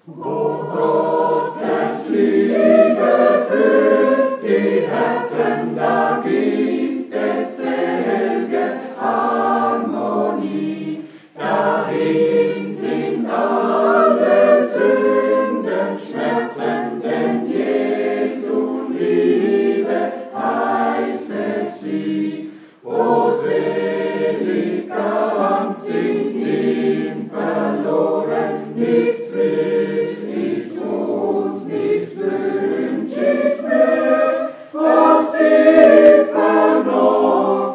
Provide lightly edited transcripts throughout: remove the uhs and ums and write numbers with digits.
Wo Gottes Liebe füllt die Herzen, da gibt es selge Harmonie. Dahin sind alle Sünden, Schmerzen, denn Jesu Liebe heilte sie. O selig ganz in ihm verloren, nichts will ich und nichts wünsch ich mehr, als tiefer noch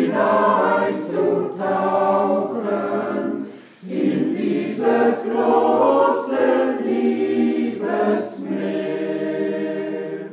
hineinzutauchen in dieses große Liebesmeer.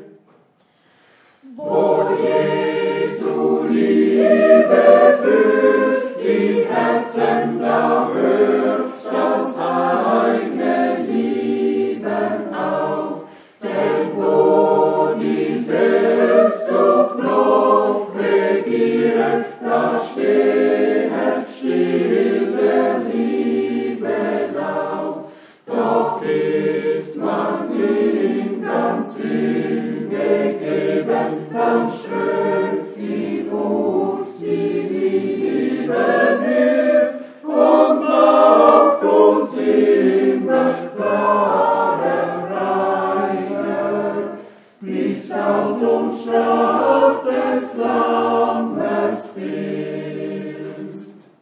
Wo Jesu Liebe füllt die Herzen, da hört das eigene Lieben auf. Denn wo die Selbstsucht noch regiert, da steht still der Liebe Lauf. Doch ist man ihm ganz hingegeben, dann strömt in uns die Liebe mit und macht uns immer klarer, reiner, bis aus uns strahlt des Lammes Bild.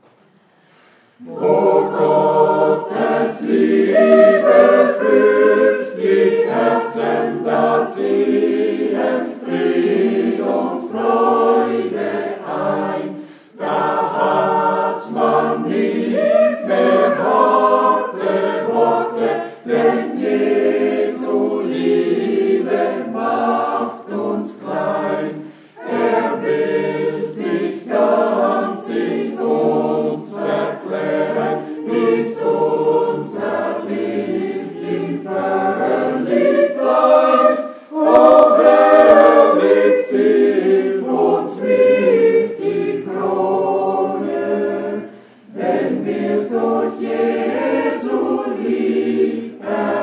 Wo Gottes Liebe füllt die Herzen, da ziehen Fried und Freude ein. Da hat man nicht mehr harte Worte, denn Jesu Liebe macht uns klein. Er will sich ganz in uns verklären, bis unser Licht ihm völlig bleibt. O herrlich zielt uns mit die Krone, wenn wir's durch Jesu Licht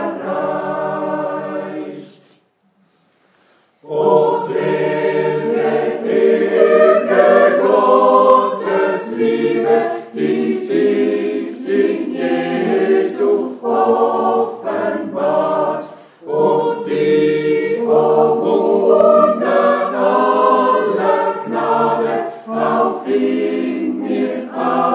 erreicht. O selig ewige Gottes Liebe, die sich in Jesu offenbart und die, o Wunder aller Gnade, auch in mir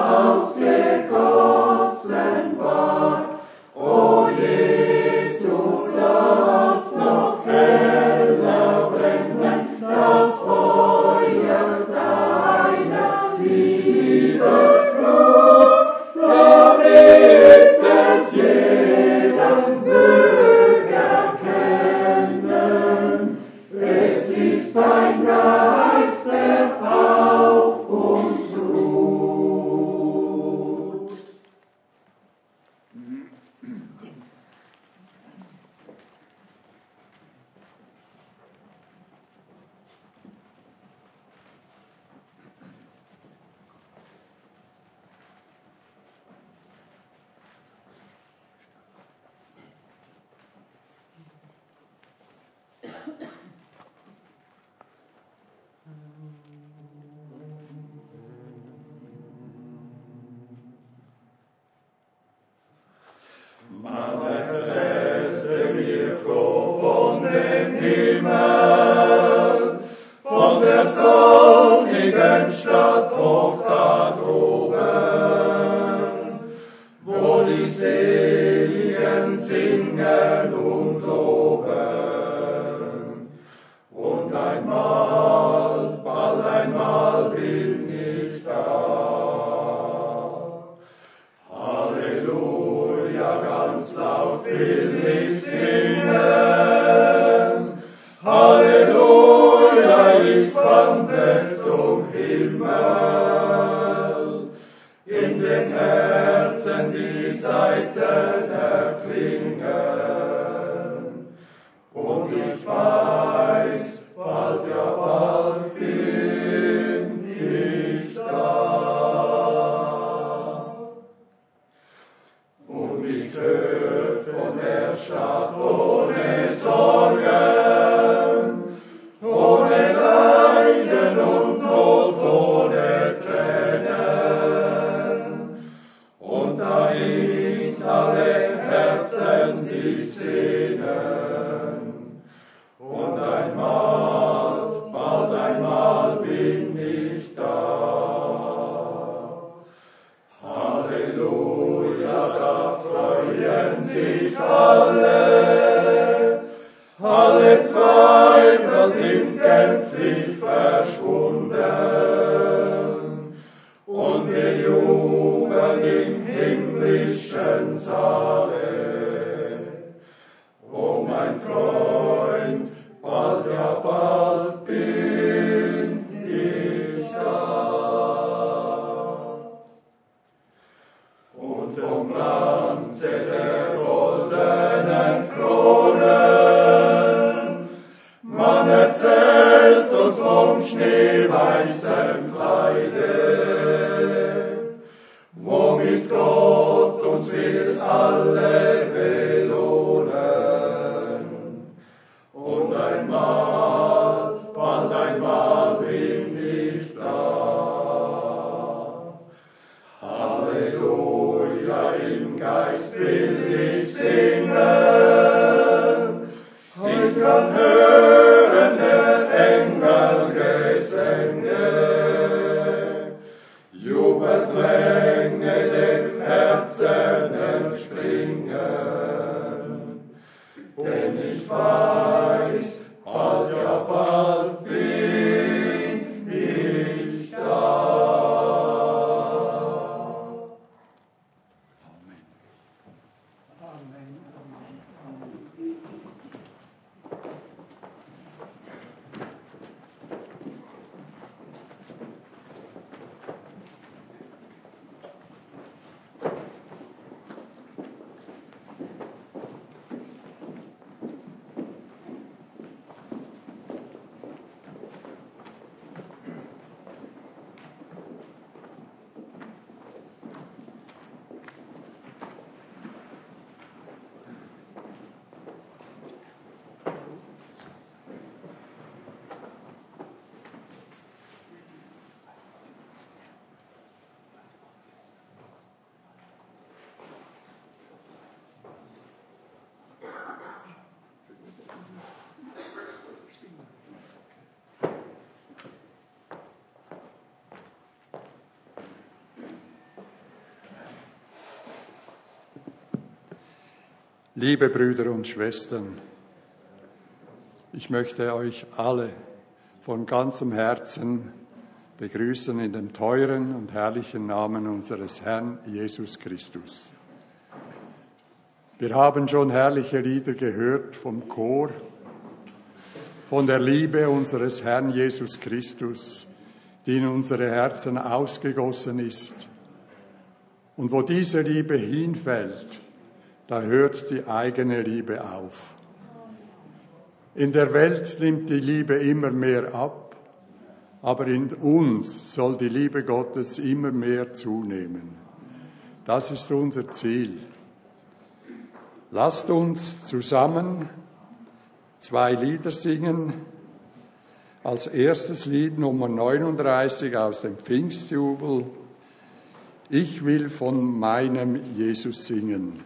ausgegossen war. O Jesus, lass noch heller brennen das Feuer deiner Liebesglut, damit es jeder möge erkennen. Es ist dein Geist, der auf uns ruht. Man erzählte mir froh von dem Himmel, von der sonnigen Stadt hoch da droben, wo die Seligen singen und loben. Und bald einmal bin ich da. Halleluja, ganz laut will ich singen. Halleluja, ich wandle zum Himmel. In den Herzen die Saiten erklingen. Und ich weiß, bald, ja bald bin ich da. Und ich nicht hört von der Stadt ohne Sorgen, ohne Leiden und Not, ohne Tränen. Und dahin alle Herzen sich sehnen. Und einmal, bald einmal bin ich da. Halleluja, da freuen sich alle Zweifel sind gänzlich verschwunden. Und wir jubeln im himmlischen Saale. O mein Freund, bald, ja bald bin ich da. Und vom Glanze der goldenen Kronen, man erzählt uns vom schneeweißen Kleide, womit Gott uns will alle belohnen. Und einmal, bald einmal bin ich da. Halleluja, im Geist will ich singen. Ich kann hören der Engel Gesänge, Jubelklänge dem Herzen entspringen. Denn ich weiß, bald, ja bald bin ich da. Amen. Liebe Brüder und Schwestern, ich möchte euch alle von ganzem Herzen begrüßen in dem teuren und herrlichen Namen unseres Herrn Jesus Christus. Wir haben schon herrliche Lieder gehört vom Chor, von der Liebe unseres Herrn Jesus Christus, die in unsere Herzen ausgegossen ist. Und wo diese Liebe hinfällt, da hört die eigene Liebe auf. In der Welt nimmt die Liebe immer mehr ab, aber in uns soll die Liebe Gottes immer mehr zunehmen. Das ist unser Ziel. Lasst uns zusammen 2 Lieder singen. Als erstes Lied Nummer 39 aus dem Pfingstjubel. Ich will von meinem Jesus singen.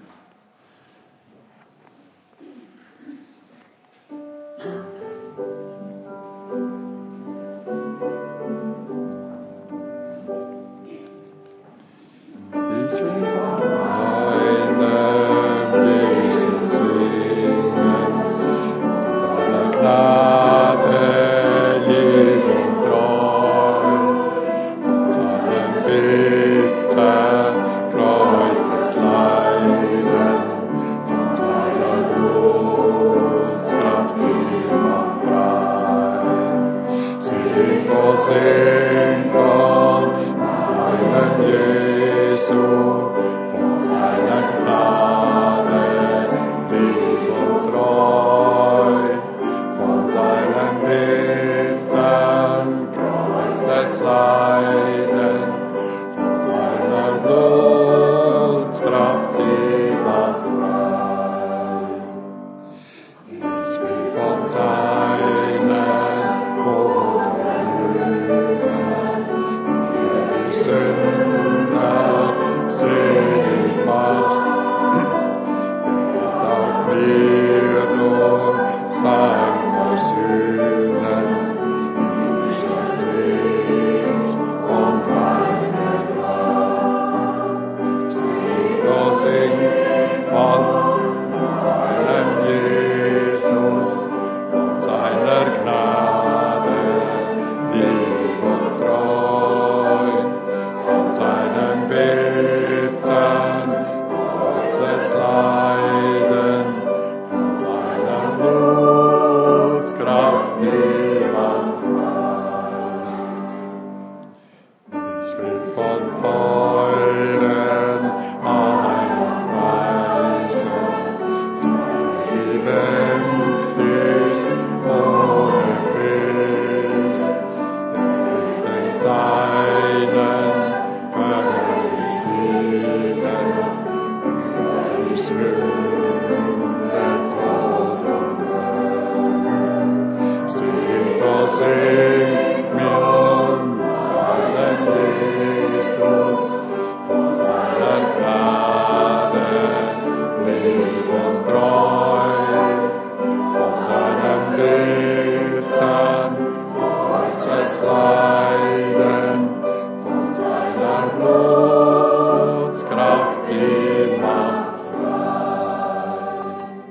Kreuzes Leid. Sünde, Tod und Hölle. Singt, o singt mir meinen Jesus, von seiner Gnade, lieb und treu, von seinem Bitten, Kreuzes Leiden, von seiner Blutkraft die Macht frei.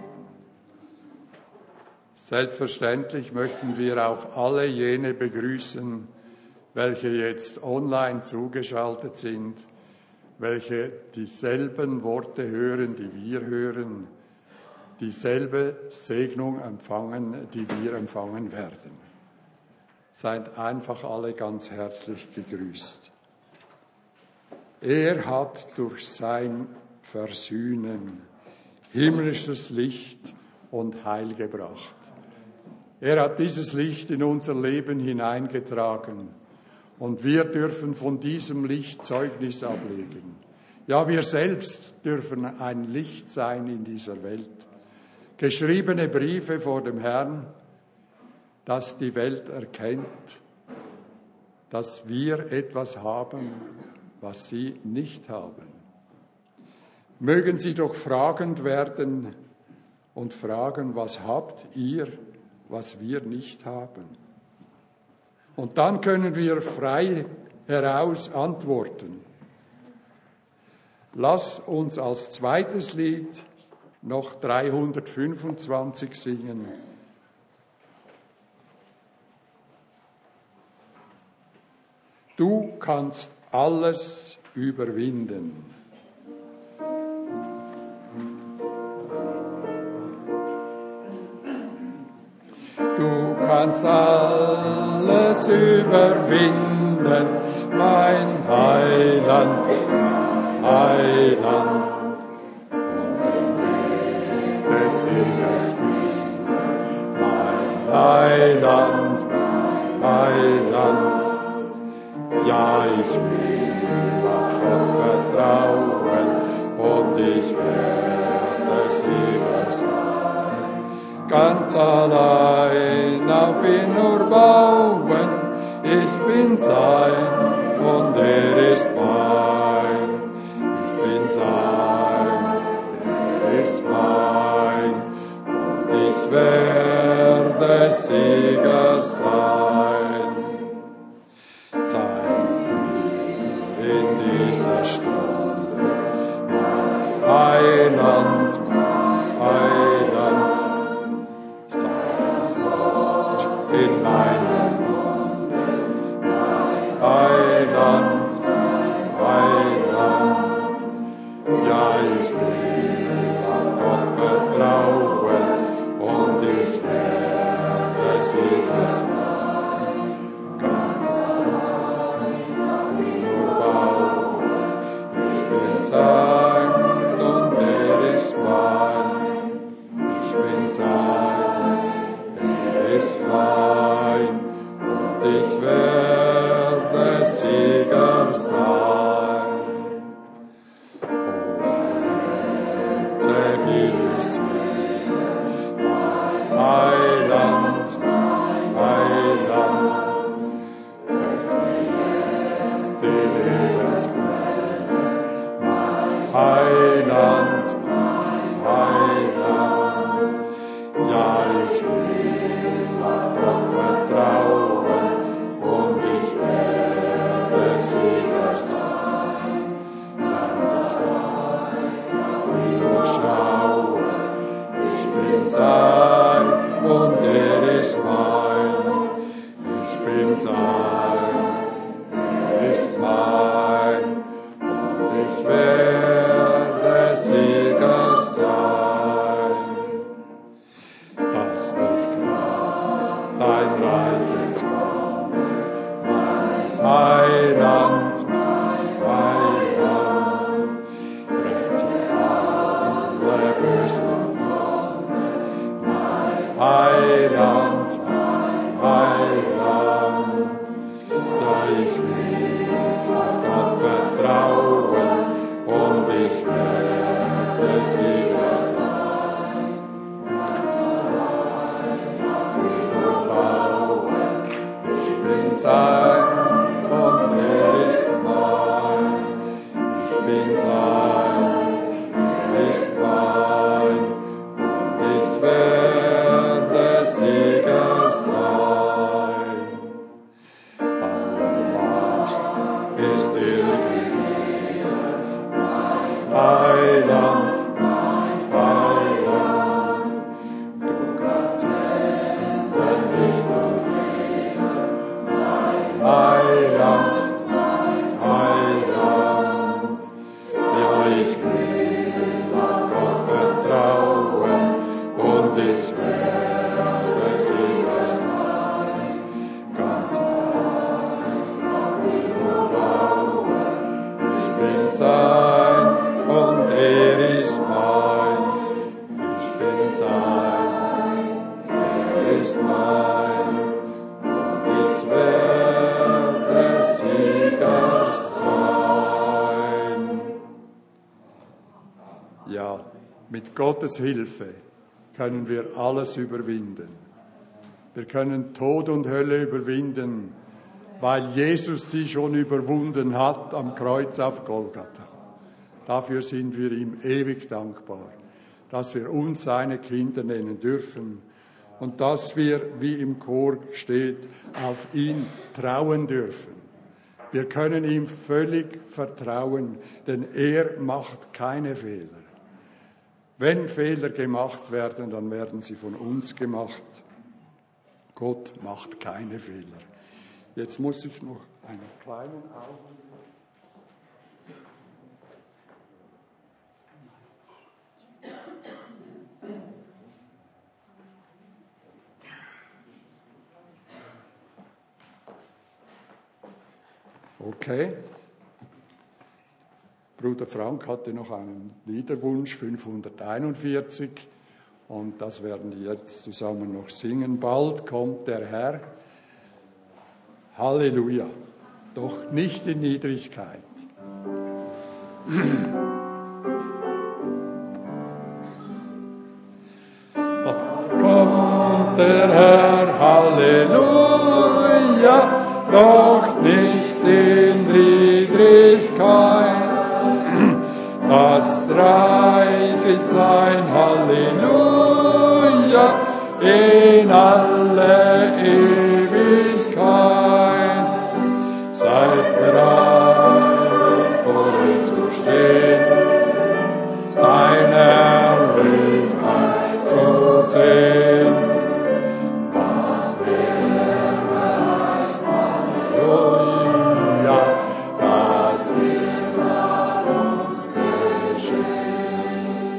Selbstverständlich möchten wir auch alle jene begrüßen, welche jetzt online zugeschaltet sind, welche dieselben Worte hören, die wir hören, dieselbe Segnung empfangen, die wir empfangen werden. Seid einfach alle ganz herzlich gegrüßt. Er hat durch sein Versöhnen himmlisches Licht und Heil gebracht. Er hat dieses Licht in unser Leben hineingetragen und wir dürfen von diesem Licht Zeugnis ablegen. Ja, wir selbst dürfen ein Licht sein in dieser Welt. Geschriebene Briefe vor dem Herrn, dass die Welt erkennt, dass wir etwas haben, was sie nicht haben. Mögen sie doch fragend werden und fragen, was habt ihr, was wir nicht haben? Und dann können wir frei heraus antworten. Lass uns als zweites Lied noch 325 singen. Du kannst alles überwinden. Du kannst alles überwinden, mein Heiland, mein Heiland. Und den Weg des Sieges finden, mein Heiland, mein Heiland. Ja, ich will auf Gott vertrauen und ich werde Sieger sein. Ganz allein auf ihn nur bauen, ich bin sein und er ist mein. Ich bin sein, er ist mein und ich werde Sieger sein. Sei mit mir in dieser Stunde, mein Heiland, mein Heiland. Sei das Wort in meinem Munde, mein Heiland, mein Heiland. Ja, ich will auf Gott vertrauen und ich werde Sieger sein. Ganz sein und er ist mein. Ich bin sein, er ist mein und ich werde Sieger sein. Oh, Rette will ich sehen, mein Heiland, mein Heiland. Öffne jetzt die Lebensquelle. Heiland, mein Heiland, ja, ich will auf Gott vertrauen und ich werde Sieger sein. Lass ich auf ihn nur schauen, ich bin sein und er ist mein. Ich bin sein, er ist mein und ich werde Sieger sein. Das wird Kraft, dein Reich jetzt kommen, mein Heiland, mein Heiland. Rette alle bösen Freunde, mein Heiland, mein Heiland. Ja, ich will auf Gott vertrauen und ich werde Mit Gottes Hilfe können wir alles überwinden. Wir können Tod und Hölle überwinden, weil Jesus sie schon überwunden hat am Kreuz auf Golgatha. Dafür sind wir ihm ewig dankbar, dass wir uns seine Kinder nennen dürfen und dass wir, wie im Chor steht, auf ihn trauen dürfen. Wir können ihm völlig vertrauen, denn er macht keine Fehler. Wenn Fehler gemacht werden, dann werden sie von uns gemacht. Gott macht keine Fehler. Jetzt muss ich noch einen kleinen Augenblick. Okay. Bruder Frank hatte noch einen Liederwunsch, 541, und das werden wir jetzt zusammen noch singen. Bald kommt der Herr. Halleluja. Doch nicht in Niedrigkeit. Bald kommt der Herr, Halleluja, doch nicht in Niedrigkeit. Das Reich ist sein Halleluja in alle Ewigkeit. Seid bereit, vor ihm zu stehen, seine Herrlichkeit zu sehen. Was er verheißt, Halleluja, das wird an uns geschehen.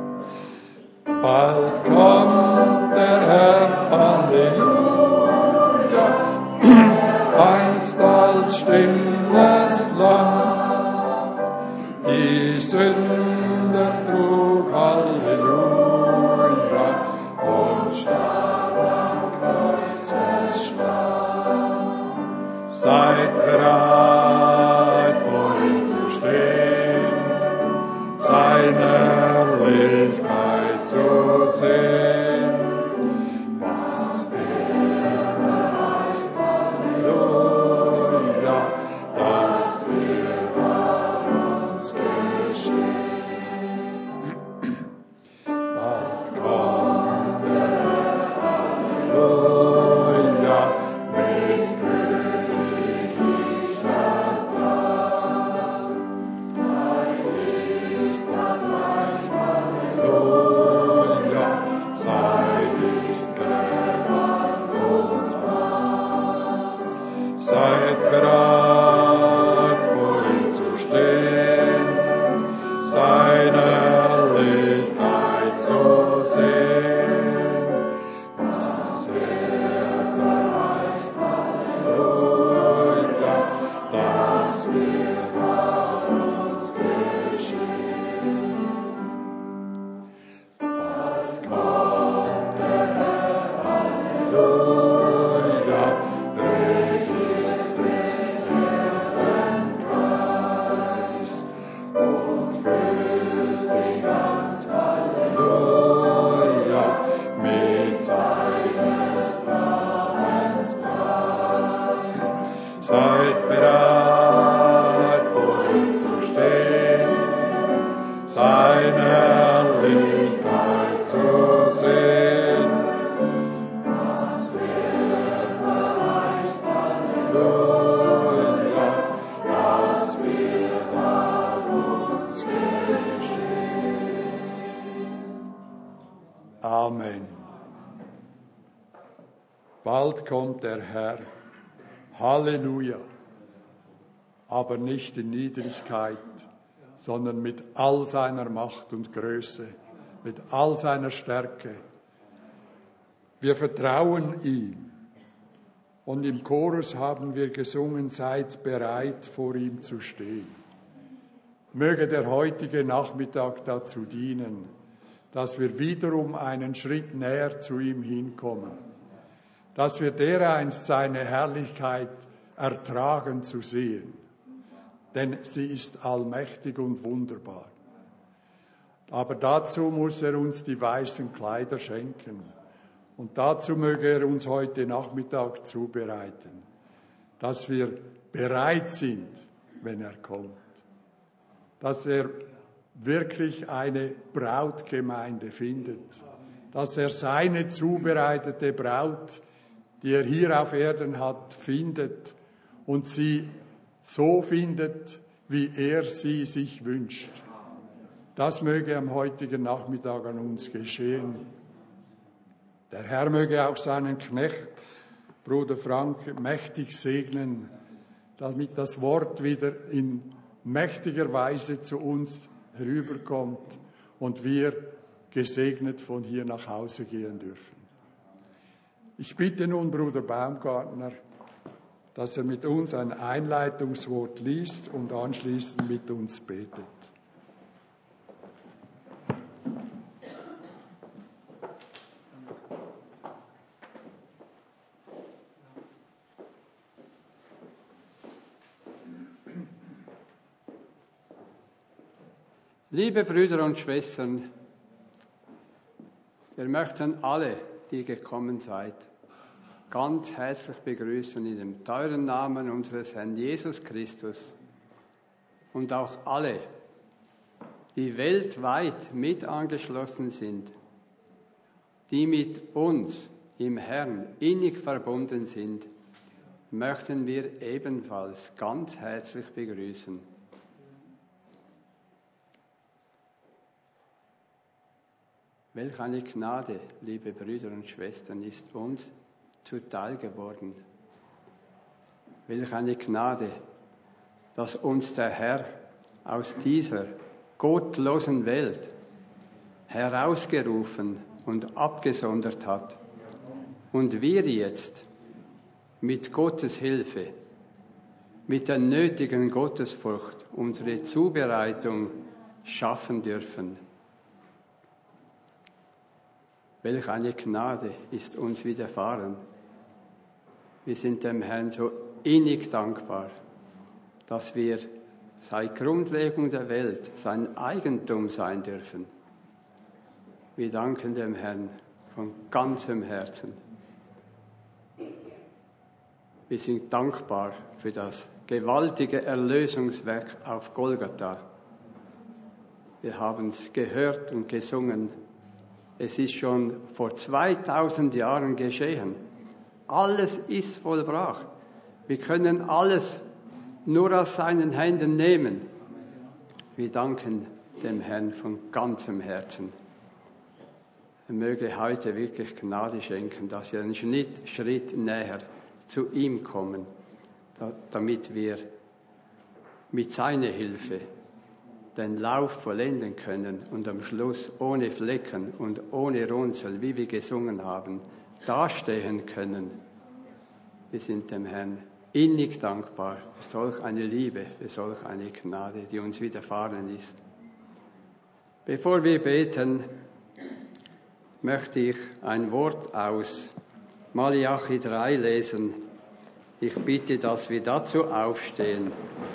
Bald kommt der Herr, Halleluja, einst als stilles Lamm, die Sünden trug, Halleluja, und starb am Kreuzesstamm. Seid bereit, vor ihm zu stehen, seine Herrlichkeit zu sehen. Was er verheißt, Halleluja, das wird an uns geschehen. Bald kommt der Herr, Halleluja, mit königlicher Pracht. Sein ist das Reich, Halleluja, sein ist Gewalt und Macht. Seid bereit, vor ihm zu stehen, seine Herrlichkeit zu sehen. Was er verheißt, Halleluja, das wird an uns geschehen. Bald kommt der Herr, Halleluja, regiert den Erdenkreis und füllt den ganzen zu sehen. Was er verheißt, Halleluja, das wird an uns geschehen. Amen. Bald kommt der Herr. Halleluja. Aber nicht in Niedrigkeit, sondern mit all seiner Macht und Größe, mit all seiner Stärke. Wir vertrauen ihm. Und im Chorus haben wir gesungen, seid bereit, vor ihm zu stehen. Möge der heutige Nachmittag dazu dienen, dass wir wiederum einen Schritt näher zu ihm hinkommen, dass wir dereinst seine Herrlichkeit ertragen zu sehen, denn sie ist allmächtig und wunderbar. Aber dazu muss er uns die weißen Kleider schenken. Und dazu möge er uns heute Nachmittag zubereiten, dass wir bereit sind, wenn er kommt. Dass er wirklich eine Brautgemeinde findet. Dass er seine zubereitete Braut, die er hier auf Erden hat, findet und sie so findet, wie er sie sich wünscht. Das möge am heutigen Nachmittag an uns geschehen. Der Herr möge auch seinen Knecht, Bruder Frank, mächtig segnen, damit das Wort wieder in mächtiger Weise zu uns herüberkommt und wir gesegnet von hier nach Hause gehen dürfen. Ich bitte nun Bruder Baumgartner, dass er mit uns ein Einleitungswort liest und anschließend mit uns betet. Liebe Brüder und Schwestern, wir möchten alle, die gekommen seid, ganz herzlich begrüßen in dem teuren Namen unseres Herrn Jesus Christus und auch alle, die weltweit mit angeschlossen sind, die mit uns im Herrn innig verbunden sind, möchten wir ebenfalls ganz herzlich begrüßen. Welch eine Gnade, liebe Brüder und Schwestern, ist uns zuteil geworden. Welch eine Gnade, dass uns der Herr aus dieser gottlosen Welt herausgerufen und abgesondert hat und wir jetzt mit Gottes Hilfe, mit der nötigen Gottesfurcht unsere Zubereitung schaffen dürfen. Welch eine Gnade ist uns widerfahren. Wir sind dem Herrn so innig dankbar, dass wir seit Grundlegung der Welt sein Eigentum sein dürfen. Wir danken dem Herrn von ganzem Herzen. Wir sind dankbar für das gewaltige Erlösungswerk auf Golgatha. Wir haben es gehört und gesungen. Es ist schon vor 2000 Jahren geschehen. Alles ist vollbracht. Wir können alles nur aus seinen Händen nehmen. Wir danken dem Herrn von ganzem Herzen. Er möge heute wirklich Gnade schenken, dass wir einen Schritt näher zu ihm kommen, damit wir mit seiner Hilfe den Lauf vollenden können und am Schluss ohne Flecken und ohne Runzeln, wie wir gesungen haben, dastehen können. Wir sind dem Herrn innig dankbar für solch eine Liebe, für solch eine Gnade, die uns widerfahren ist. Bevor wir beten, möchte ich ein Wort aus Malachi 3 lesen. Ich bitte, dass wir dazu aufstehen.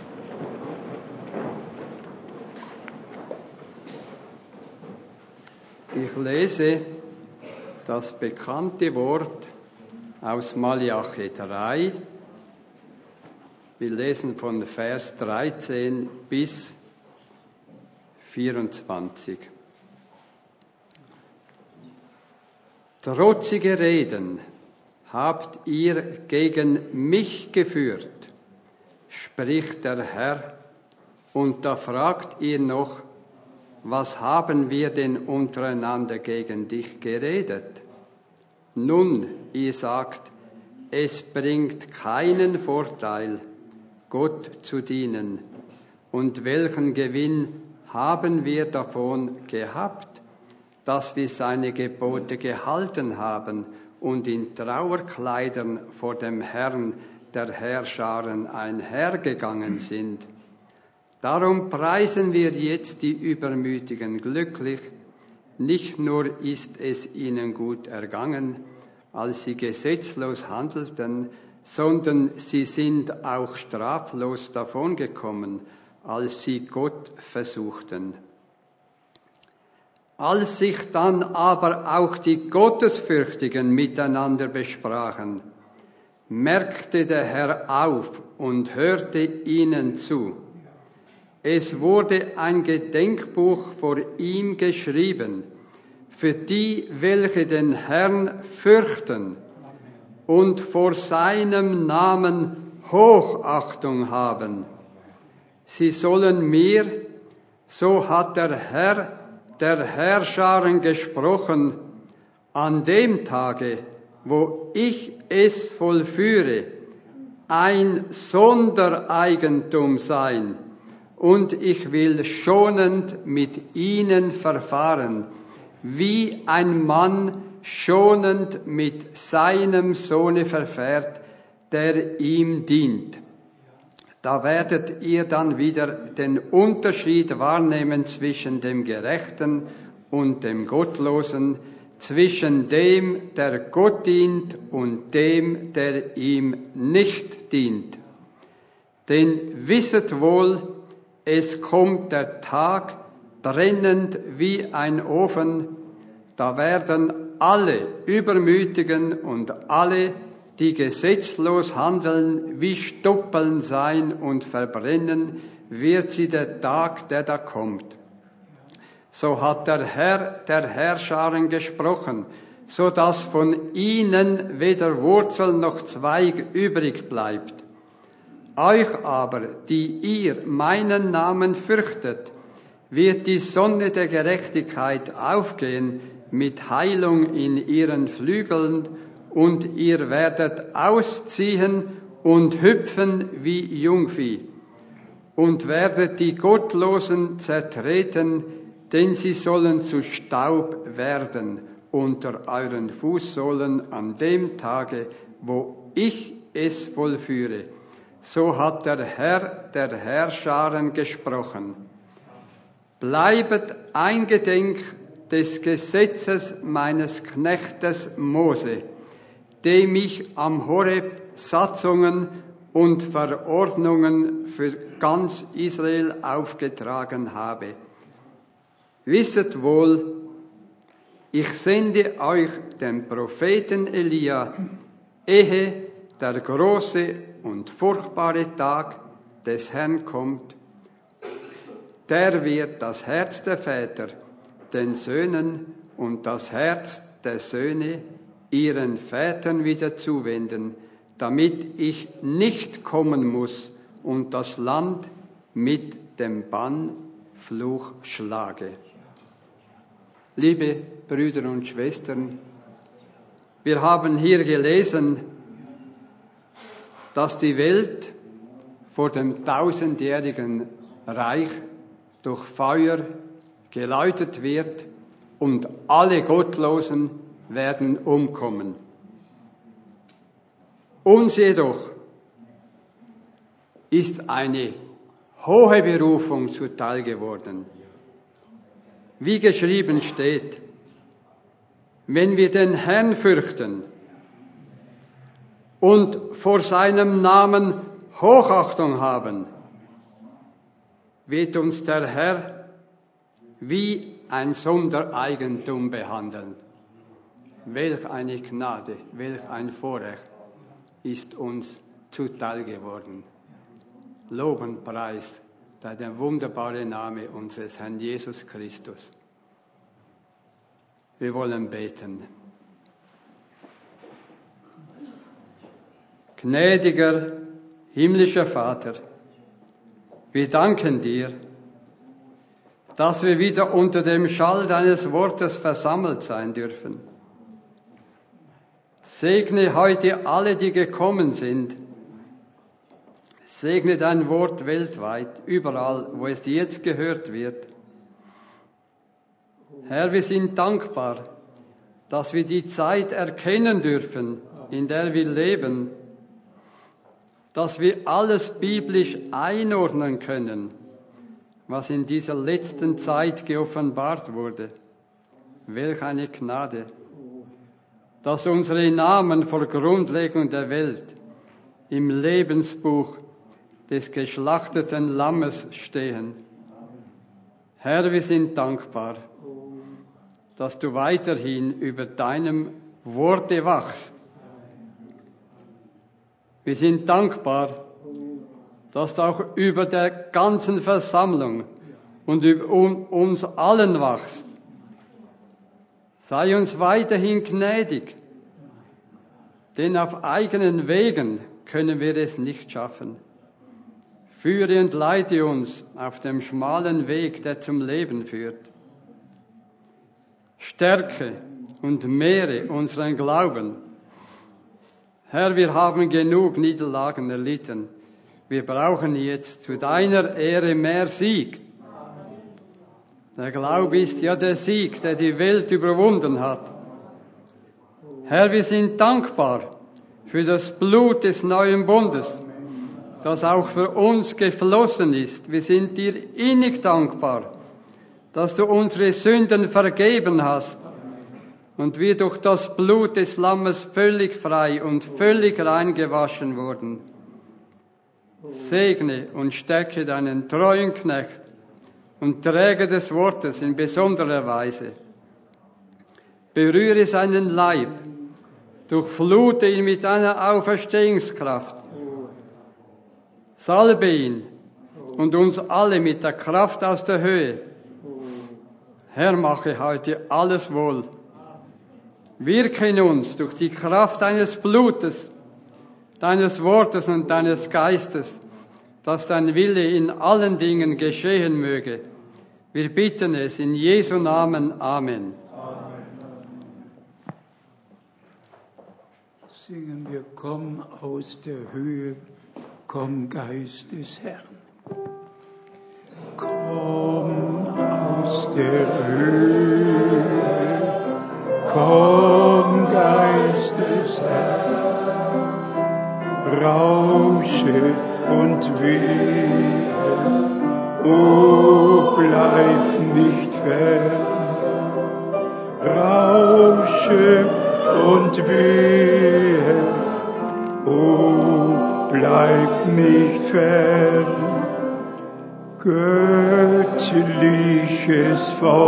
Ich lese das bekannte Wort aus Malachi 3. Wir lesen von Vers 13 bis 24. Trotzige Reden habt ihr gegen mich geführt, spricht der Herr, und da fragt ihr noch, was haben wir denn untereinander gegen dich geredet? Nun, ihr sagt, es bringt keinen Vorteil, Gott zu dienen. Und welchen Gewinn haben wir davon gehabt, dass wir seine Gebote gehalten haben und in Trauerkleidern vor dem Herrn der Heerscharen einhergegangen sind? Darum preisen wir jetzt die Übermütigen glücklich. Nicht nur ist es ihnen gut ergangen, als sie gesetzlos handelten, sondern sie sind auch straflos davongekommen, als sie Gott versuchten. Als sich dann aber auch die Gottesfürchtigen miteinander besprachen, merkte der Herr auf und hörte ihnen zu. Es wurde ein Gedenkbuch vor ihm geschrieben, für die, welche den Herrn fürchten und vor seinem Namen Hochachtung haben. Sie sollen mir, so hat der Herr der Heerscharen gesprochen, an dem Tage, wo ich es vollführe, ein Sondereigentum sein, und ich will schonend mit ihnen verfahren, wie ein Mann schonend mit seinem Sohne verfährt, der ihm dient. Da werdet ihr dann wieder den Unterschied wahrnehmen zwischen dem Gerechten und dem Gottlosen, zwischen dem, der Gott dient, und dem, der ihm nicht dient. Denn wisset wohl, es kommt der Tag, brennend wie ein Ofen, da werden alle Übermütigen und alle, die gesetzlos handeln, wie Stoppeln sein und verbrennen, wird sie der Tag, der da kommt. So hat der Herr der Heerscharen gesprochen, so dass von ihnen weder Wurzel noch Zweig übrig bleibt. Euch aber, die ihr meinen Namen fürchtet, wird die Sonne der Gerechtigkeit aufgehen mit Heilung in ihren Flügeln, und ihr werdet ausziehen und hüpfen wie Jungvieh und werdet die Gottlosen zertreten, denn sie sollen zu Staub werden unter euren Fußsohlen an dem Tage, wo ich es vollführe. So hat der Herr der Heerscharen gesprochen. Bleibet eingedenk des Gesetzes meines Knechtes Mose, dem ich am Horeb Satzungen und Verordnungen für ganz Israel aufgetragen habe. Wisset wohl, ich sende euch den Propheten Elia, ehe der große und furchtbare Tag des Herrn kommt. Der wird das Herz der Väter den Söhnen und das Herz der Söhne ihren Vätern wieder zuwenden, damit ich nicht kommen muss und das Land mit dem Bannfluch schlage. Liebe Brüder und Schwestern, wir haben hier gelesen, dass die Welt vor dem 1000-jährigen Reich durch Feuer geläutet wird und alle Gottlosen werden umkommen. Uns jedoch ist eine hohe Berufung zuteil geworden. Wie geschrieben steht, wenn wir den Herrn fürchten und vor seinem Namen Hochachtung haben, wird uns der Herr wie ein Sondereigentum behandeln. Welch eine Gnade, welch ein Vorrecht ist uns zuteil geworden. Lob und Preis sei der wunderbare Name unseres Herrn Jesus Christus. Wir wollen beten. Gnädiger, himmlischer Vater, wir danken dir, dass wir wieder unter dem Schall deines Wortes versammelt sein dürfen. Segne heute alle, die gekommen sind. Segne dein Wort weltweit, überall, wo es jetzt gehört wird. Herr, wir sind dankbar, dass wir die Zeit erkennen dürfen, in der wir leben, dass wir alles biblisch einordnen können, was in dieser letzten Zeit geoffenbart wurde. Welch eine Gnade, dass unsere Namen vor Grundlegung der Welt im Lebensbuch des geschlachteten Lammes stehen. Herr, wir sind dankbar, dass du weiterhin über deinem Worte wachst. Wir sind dankbar, dass du auch über der ganzen Versammlung und über uns allen wachst. Sei uns weiterhin gnädig, denn auf eigenen Wegen können wir es nicht schaffen. Führe und leite uns auf dem schmalen Weg, der zum Leben führt. Stärke und mehre unseren Glauben. Herr, wir haben genug Niederlagen erlitten. Wir brauchen jetzt zu deiner Ehre mehr Sieg. Der Glaube ist ja der Sieg, der die Welt überwunden hat. Herr, wir sind dankbar für das Blut des neuen Bundes, das auch für uns geflossen ist. Wir sind dir innig dankbar, dass du unsere Sünden vergeben hast und wir durch das Blut des Lammes völlig frei und völlig rein gewaschen wurden. Segne und stärke deinen treuen Knecht und Träger des Wortes in besonderer Weise. Berühre seinen Leib, durchflute ihn mit deiner Auferstehungskraft. Salbe ihn und uns alle mit der Kraft aus der Höhe. Herr, mache heute alles wohl. Wirke in uns durch die Kraft deines Blutes, deines Wortes und deines Geistes, dass dein Wille in allen Dingen geschehen möge. Wir bitten es in Jesu Namen. Amen. Singen wir, komm aus der Höhe, komm Geist des Herrn. Komm aus der Höhe, komm Geist des Herrn. Rausche und wehe, o bleib nicht fern. Rausche und wehe, o bleib nicht fern. Göttliches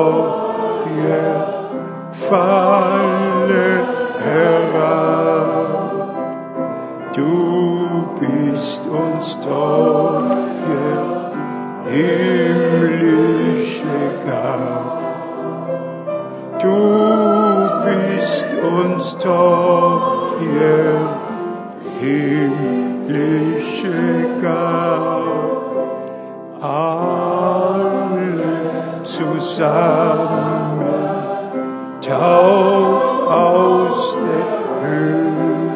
Feuer falle herab. Du bist uns teuer, himmlische Gabe. Du bist uns teuer, himmlische Gabe. Alle zusammen, tauf aus der Höhe,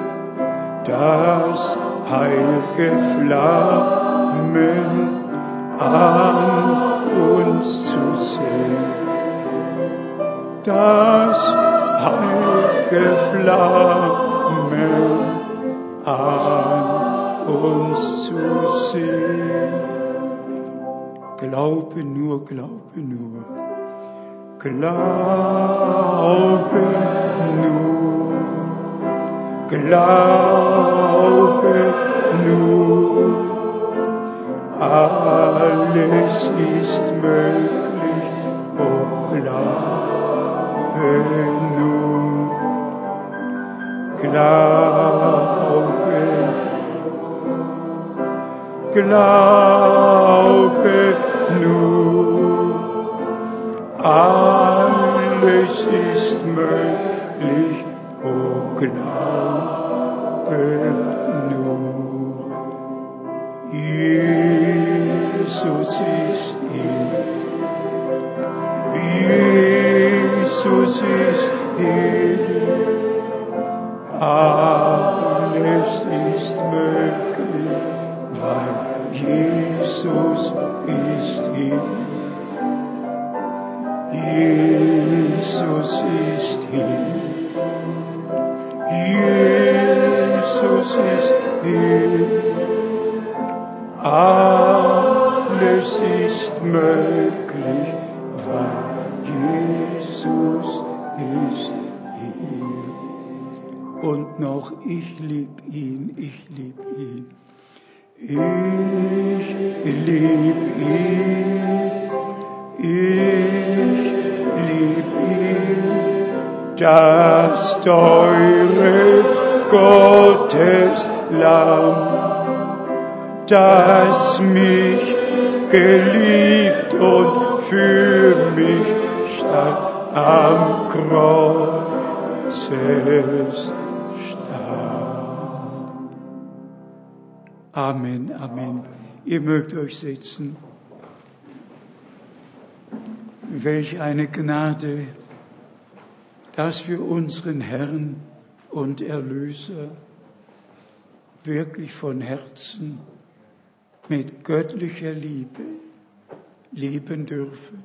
das heilge Flammen an uns zu sehen. Das heilge Flammen an uns zu sehen. Glaube nur, glaube nur, glaube nur, glaube nur, alles ist möglich, oh glaube nur, glaube nur, alles ist möglich, oh glaube nur Jesus ist hier. Jesus ist hier. Alles ist möglich, weil Jesus ist hier. Jesus ist hier. Jesus ist hier. Alles ist möglich, weil Jesus ist hier. Und noch, ich lieb ihn, ich lieb ihn. Ich lieb ihn, ich lieb ihn, das teure Gotteslamm, das mich geliebt und für mich starb am Kreuzes. Amen, Amen. Ihr mögt euch setzen. Welch eine Gnade, dass wir unseren Herrn und Erlöser wirklich von Herzen mit göttlicher Liebe lieben dürfen.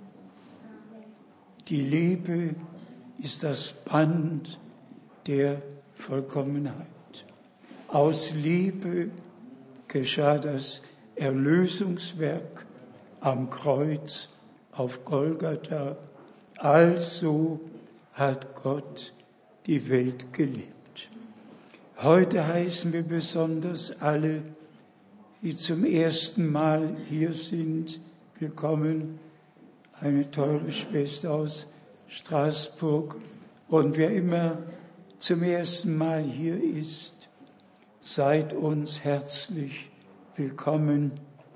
Die Liebe ist das Band der Vollkommenheit. Aus Liebe geschah das Erlösungswerk am Kreuz auf Golgatha. Also hat Gott die Welt geliebt. Heute heißen wir besonders alle, die zum ersten Mal hier sind, willkommen. Eine teure Schwester aus Straßburg und wer immer zum ersten Mal hier ist, seid uns herzlich willkommen.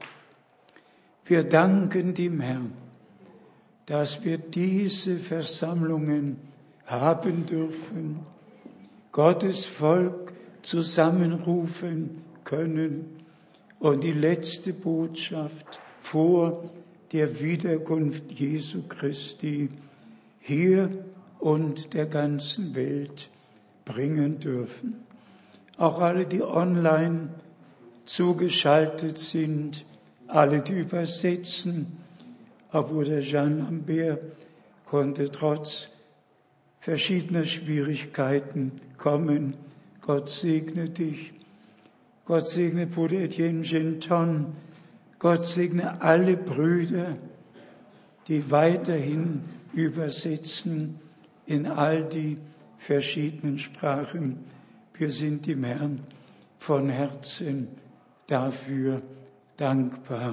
Wir danken dem Herrn, dass wir diese Versammlungen haben dürfen, Gottes Volk zusammenrufen können und die letzte Botschaft vor der Wiederkunft Jesu Christi hier und der ganzen Welt bringen dürfen. Auch alle, die online zugeschaltet sind, alle, die übersetzen. Auch Bruder Jean Lambert konnte trotz verschiedener Schwierigkeiten kommen. Gott segne dich. Gott segne Bruder Etienne Genton. Gott segne alle Brüder, die weiterhin übersetzen in all die verschiedenen Sprachen. Wir sind dem Herrn von Herzen dafür dankbar.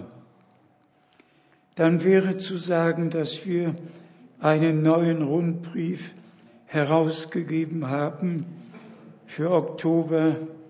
Dann wäre zu sagen, dass wir einen neuen Rundbrief herausgegeben haben für Oktober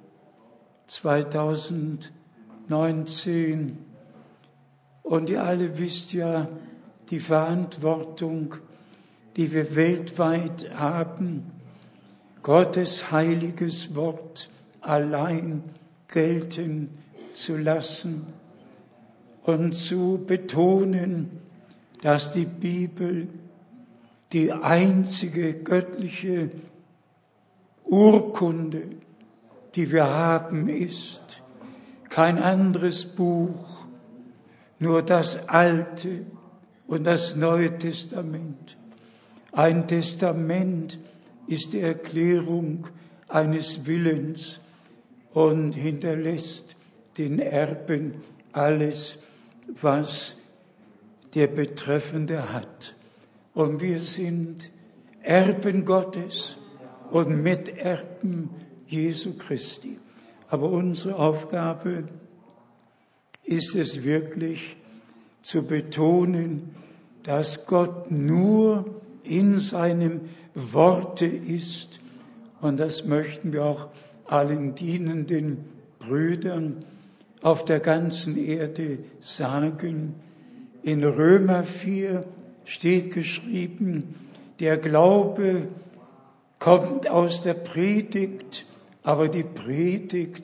2019. Und ihr alle wisst ja die Verantwortung, die wir weltweit haben, Gottes heiliges Wort allein gelten zu lassen und zu betonen, dass die Bibel die einzige göttliche Urkunde, die wir haben, ist. Kein anderes Buch, nur das Alte und das Neue Testament. Ein Testament ist die Erklärung eines Willens und hinterlässt den Erben alles, was der Betreffende hat. Und wir sind Erben Gottes und Miterben Jesu Christi. Aber unsere Aufgabe ist es wirklich zu betonen, dass Gott nur in seinem Worte ist. Und das möchten wir auch allen dienenden Brüdern auf der ganzen Erde sagen. In Römer 4 steht geschrieben, der Glaube kommt aus der Predigt, aber die Predigt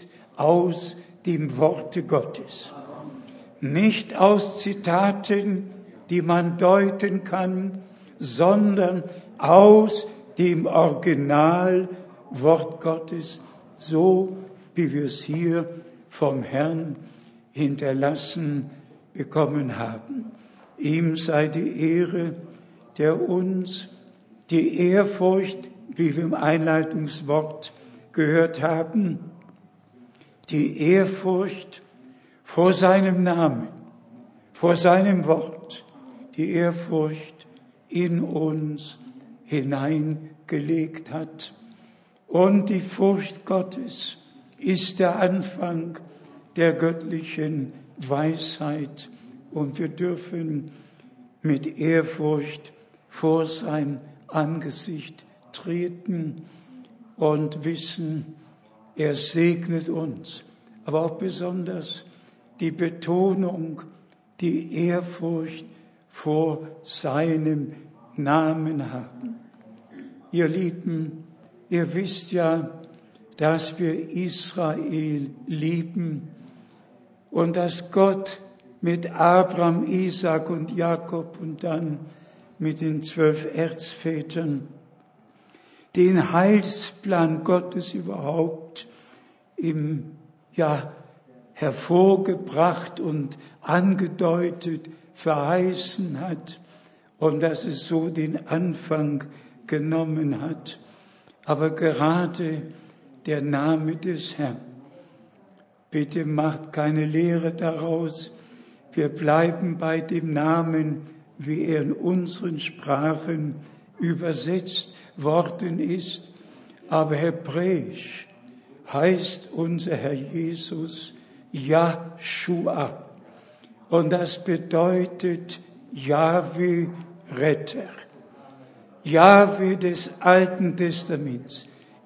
aus dem Worte Gottes. Nicht aus Zitaten, die man deuten kann, sondern aus dem Originalwort Gottes, so wie wir es hier vom Herrn hinterlassen bekommen haben. Ihm sei die Ehre, der uns die Ehrfurcht, wie wir im Einleitungswort gehört haben, die Ehrfurcht vor seinem Namen, vor seinem Wort, die Ehrfurcht in uns hineingelegt hat. Und die Furcht Gottes ist der Anfang der göttlichen Weisheit. Und wir dürfen mit Ehrfurcht vor sein Angesicht treten und wissen, er segnet uns. Aber auch besonders die Betonung, die Ehrfurcht vor seinem Namen haben. Ihr Lieben, ihr wisst ja, dass wir Israel lieben und dass Gott mit Abraham, Isaak und Jakob und dann mit den 12 Erzvätern den Heilsplan Gottes überhaupt hervorgebracht und angedeutet, verheißen hat und dass es so den Anfang genommen hat. Aber gerade der Name des Herrn, bitte macht keine Lehre daraus, wir bleiben bei dem Namen, wie er in unseren Sprachen übersetzt worden ist, aber hebräisch heißt unser Herr Jesus Jahshua und das bedeutet Jahwe Retter. Jahwe des Alten Testaments,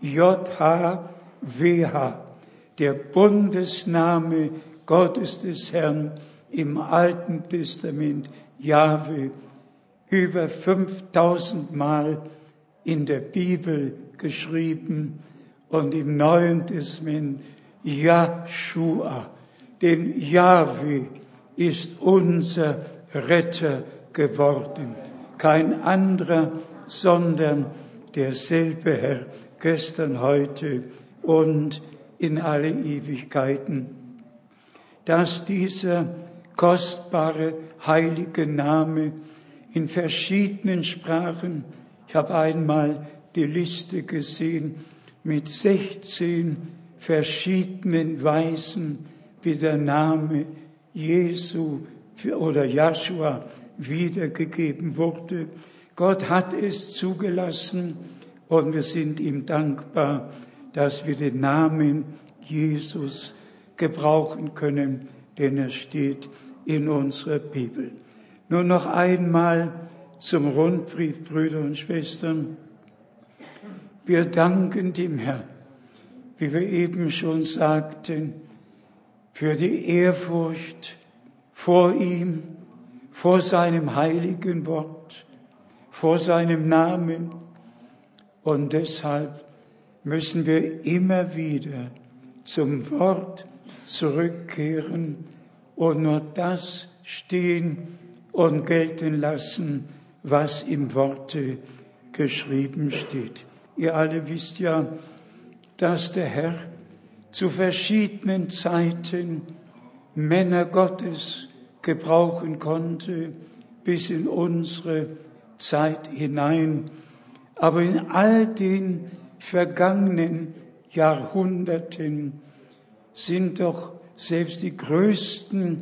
JHWH, der Bundesname Gottes des Herrn im Alten Testament, Jahwe, über 5000 Mal in der Bibel geschrieben und im Neuen Testament Jahshua, denn Jahwe ist unser Retter geworden. Kein anderer, sondern derselbe Herr, gestern, heute und in alle Ewigkeiten. Dass dieser kostbare, heilige Name in verschiedenen Sprachen, ich habe einmal die Liste gesehen, mit 16 verschiedenen Weisen, wie der Name Jesu oder Joshua wiedergegeben wurde. Gott hat es zugelassen und wir sind ihm dankbar, dass wir den Namen Jesus gebrauchen können, denn er steht in unserer Bibel. Nur noch einmal zum Rundbrief, Brüder und Schwestern. Wir danken dem Herrn, wie wir eben schon sagten, für die Ehrfurcht vor ihm, vor seinem heiligen Wort, vor seinem Namen. Und deshalb müssen wir immer wieder zum Wort zurückkehren und nur das stehen und gelten lassen, was im Worte geschrieben steht. Ihr alle wisst ja, dass der Herr zu verschiedenen Zeiten Männer Gottes gebrauchen konnte, bis in unsere Zeit hinein. Aber in all den vergangenen Jahrhunderten sind doch selbst die größten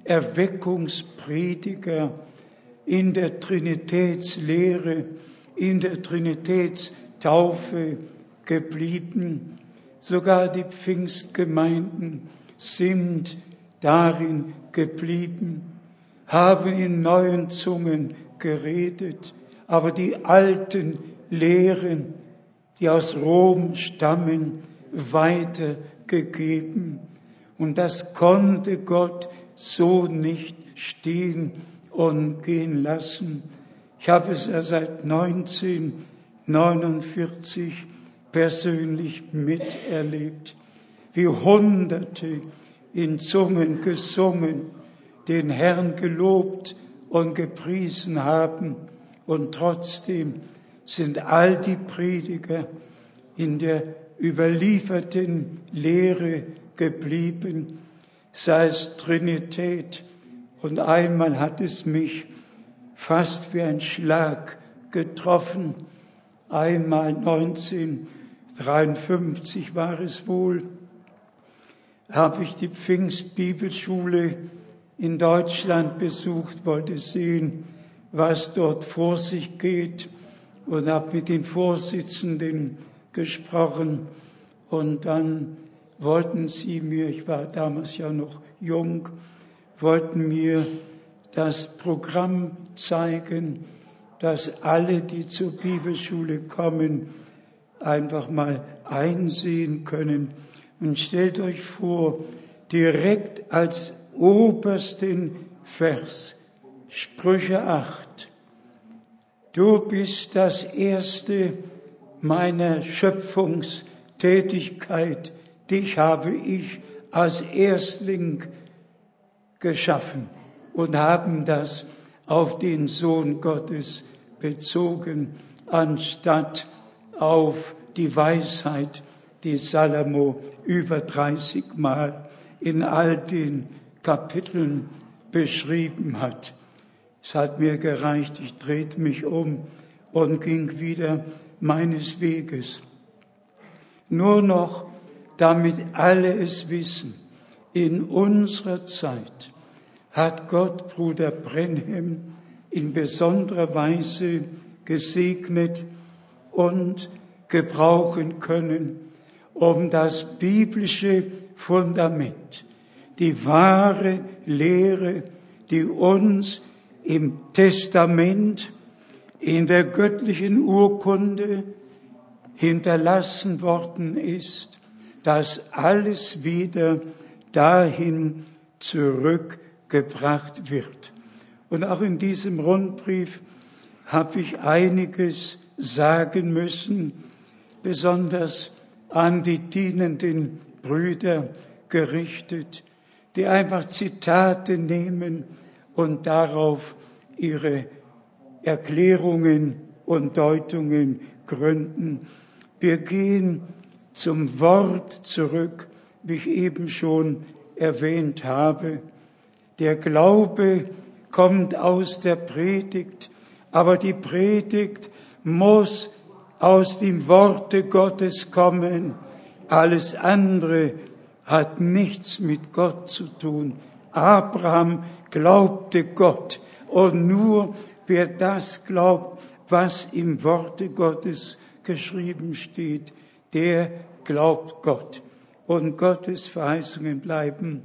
Erweckungsprediger in der Trinitätslehre, in der Trinitätstaufe geblieben. Sogar die Pfingstgemeinden sind darin geblieben, haben in neuen Zungen geredet, aber die alten Lehren, die aus Rom stammen, weitergegeben. Und das konnte Gott so nicht stehen und gehen lassen. Ich habe es ja seit 1949 persönlich miterlebt, wie Hunderte in Zungen gesungen, den Herrn gelobt und gepriesen haben. Und trotzdem sind all die Prediger in der überlieferten Lehre geblieben, sei es Trinität. Und einmal hat es mich fast wie ein Schlag getroffen. Einmal 1953 war es wohl, habe ich die Pfingstbibelschule in Deutschland besucht, wollte sehen, was dort vor sich geht, und habe mit den Vorsitzenden gesprochen. Und dann wollten sie mir, ich war damals ja noch jung, wollten mir das Programm zeigen, dass alle, die zur Bibelschule kommen, einfach mal einsehen können. Und stellt euch vor, direkt als obersten Vers, Sprüche 8. Du bist das Erste meiner Schöpfungstätigkeit. Dich habe ich als Erstling geschaffen, und haben das auf den Sohn Gottes bezogen, anstatt auf die Weisheit, die Salomo über 30 Mal in all den Kapiteln beschrieben hat. Es hat mir gereicht, ich drehte mich um und ging wieder meines Weges. Nur noch, damit alle es wissen, in unserer Zeit hat Gott Bruder Brenhem in besonderer Weise gesegnet und gebrauchen können, um das biblische Fundament, die wahre Lehre, die uns im Testament, in der göttlichen Urkunde hinterlassen worden ist, dass alles wieder dahin zurückgebracht wird. Und auch in diesem Rundbrief habe ich einiges sagen müssen, besonders an die dienenden Brüder gerichtet, die einfach Zitate nehmen und darauf ihre Erklärungen und Deutungen gründen. Wir gehen zum Wort zurück, wie ich eben schon erwähnt habe. Der Glaube kommt aus der Predigt, aber die Predigt muss aus dem Worte Gottes kommen. Alles andere hat nichts mit Gott zu tun. Abraham glaubte Gott, und nur wer das glaubt, was im Worte Gottes geschrieben steht, der glaubt Gott. Und Gottes Verheißungen bleiben.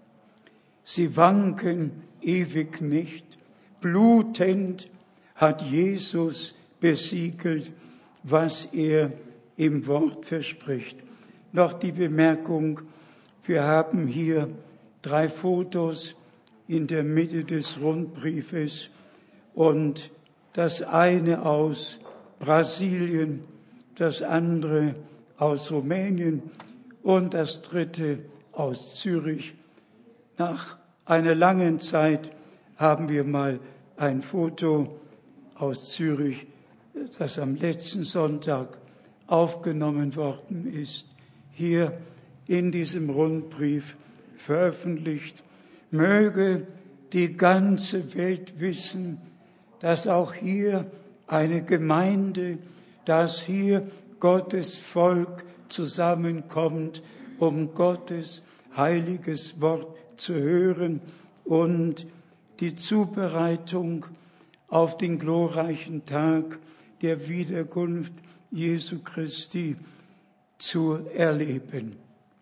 Sie wanken ewig nicht. Blutend hat Jesus besiegelt, was er im Wort verspricht. Noch die Bemerkung, wir haben hier 3 Fotos in der Mitte des Rundbriefes, und das eine aus Brasilien, das andere aus Rumänien und das dritte aus Zürich. Nach einer langen Zeit haben wir mal ein Foto aus Zürich, das am letzten Sonntag aufgenommen worden ist, hier in diesem Rundbrief veröffentlicht. Möge die ganze Welt wissen, dass auch hier eine Gemeinde, dass hier Gottes Volk zusammenkommt, um Gottes heiliges Wort zu hören und die Zubereitung auf den glorreichen Tag der Wiederkunft Jesu Christi zu erleben.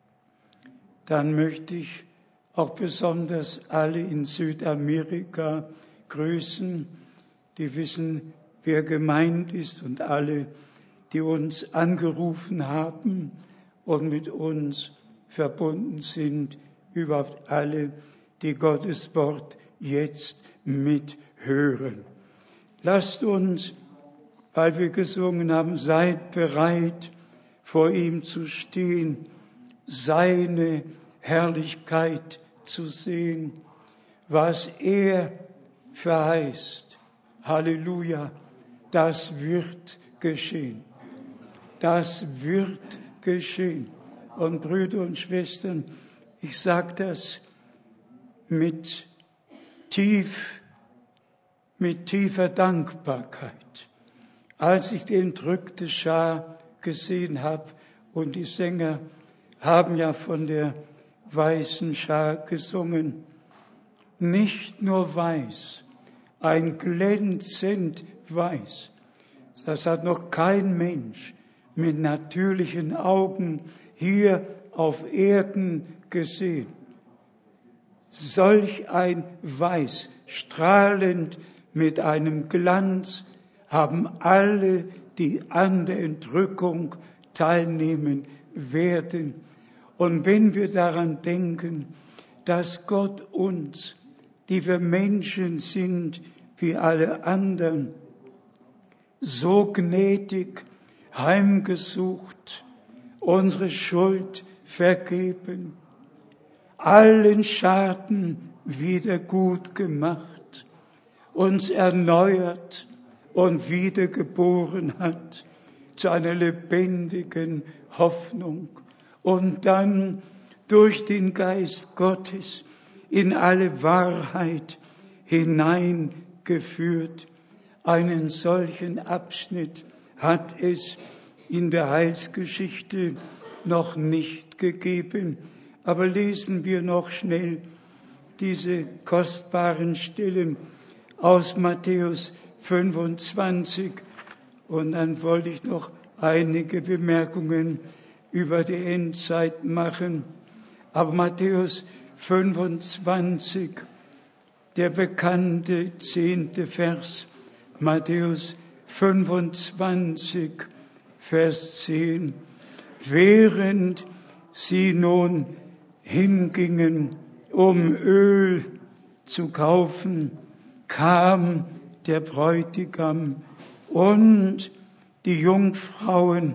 Dann möchte ich auch besonders alle in Südamerika grüßen, die wissen, wer gemeint ist, und alle, die uns angerufen haben und mit uns verbunden sind, überhaupt alle, die Gottes Wort jetzt mithören. Lasst uns, weil wir gesungen haben, seid bereit, vor ihm zu stehen, seine Herrlichkeit zu sehen, was er verheißt. Halleluja, das wird geschehen. Das wird geschehen. Und Brüder und Schwestern, ich sage das mit tiefer Dankbarkeit. Als ich die entrückte Schar gesehen habe, und die Sänger haben ja von der weißen Schar gesungen, nicht nur weiß, ein glänzend weiß, das hat noch kein Mensch mit natürlichen Augen hier auf Erden gesehen. Solch ein Weiß, strahlend mit einem Glanz, haben alle, die an der Entrückung teilnehmen werden. Und wenn wir daran denken, dass Gott uns, die wir Menschen sind wie alle anderen, so gnädig heimgesucht, unsere Schuld vergeben, allen Schaden wieder gut gemacht, uns erneuert und wiedergeboren hat zu einer lebendigen Hoffnung und dann durch den Geist Gottes in alle Wahrheit hineingeführt. Einen solchen Abschnitt hat es in der Heilsgeschichte noch nicht gegeben. Aber lesen wir noch schnell diese kostbaren Stellen aus Matthäus 25. Und dann wollte ich noch einige Bemerkungen über die Endzeit machen. Aber Matthäus 25, der bekannte 10. Vers, Matthäus 25, Vers 10. Während sie nun hingingen, um Öl zu kaufen, kam der Bräutigam und die Jungfrauen,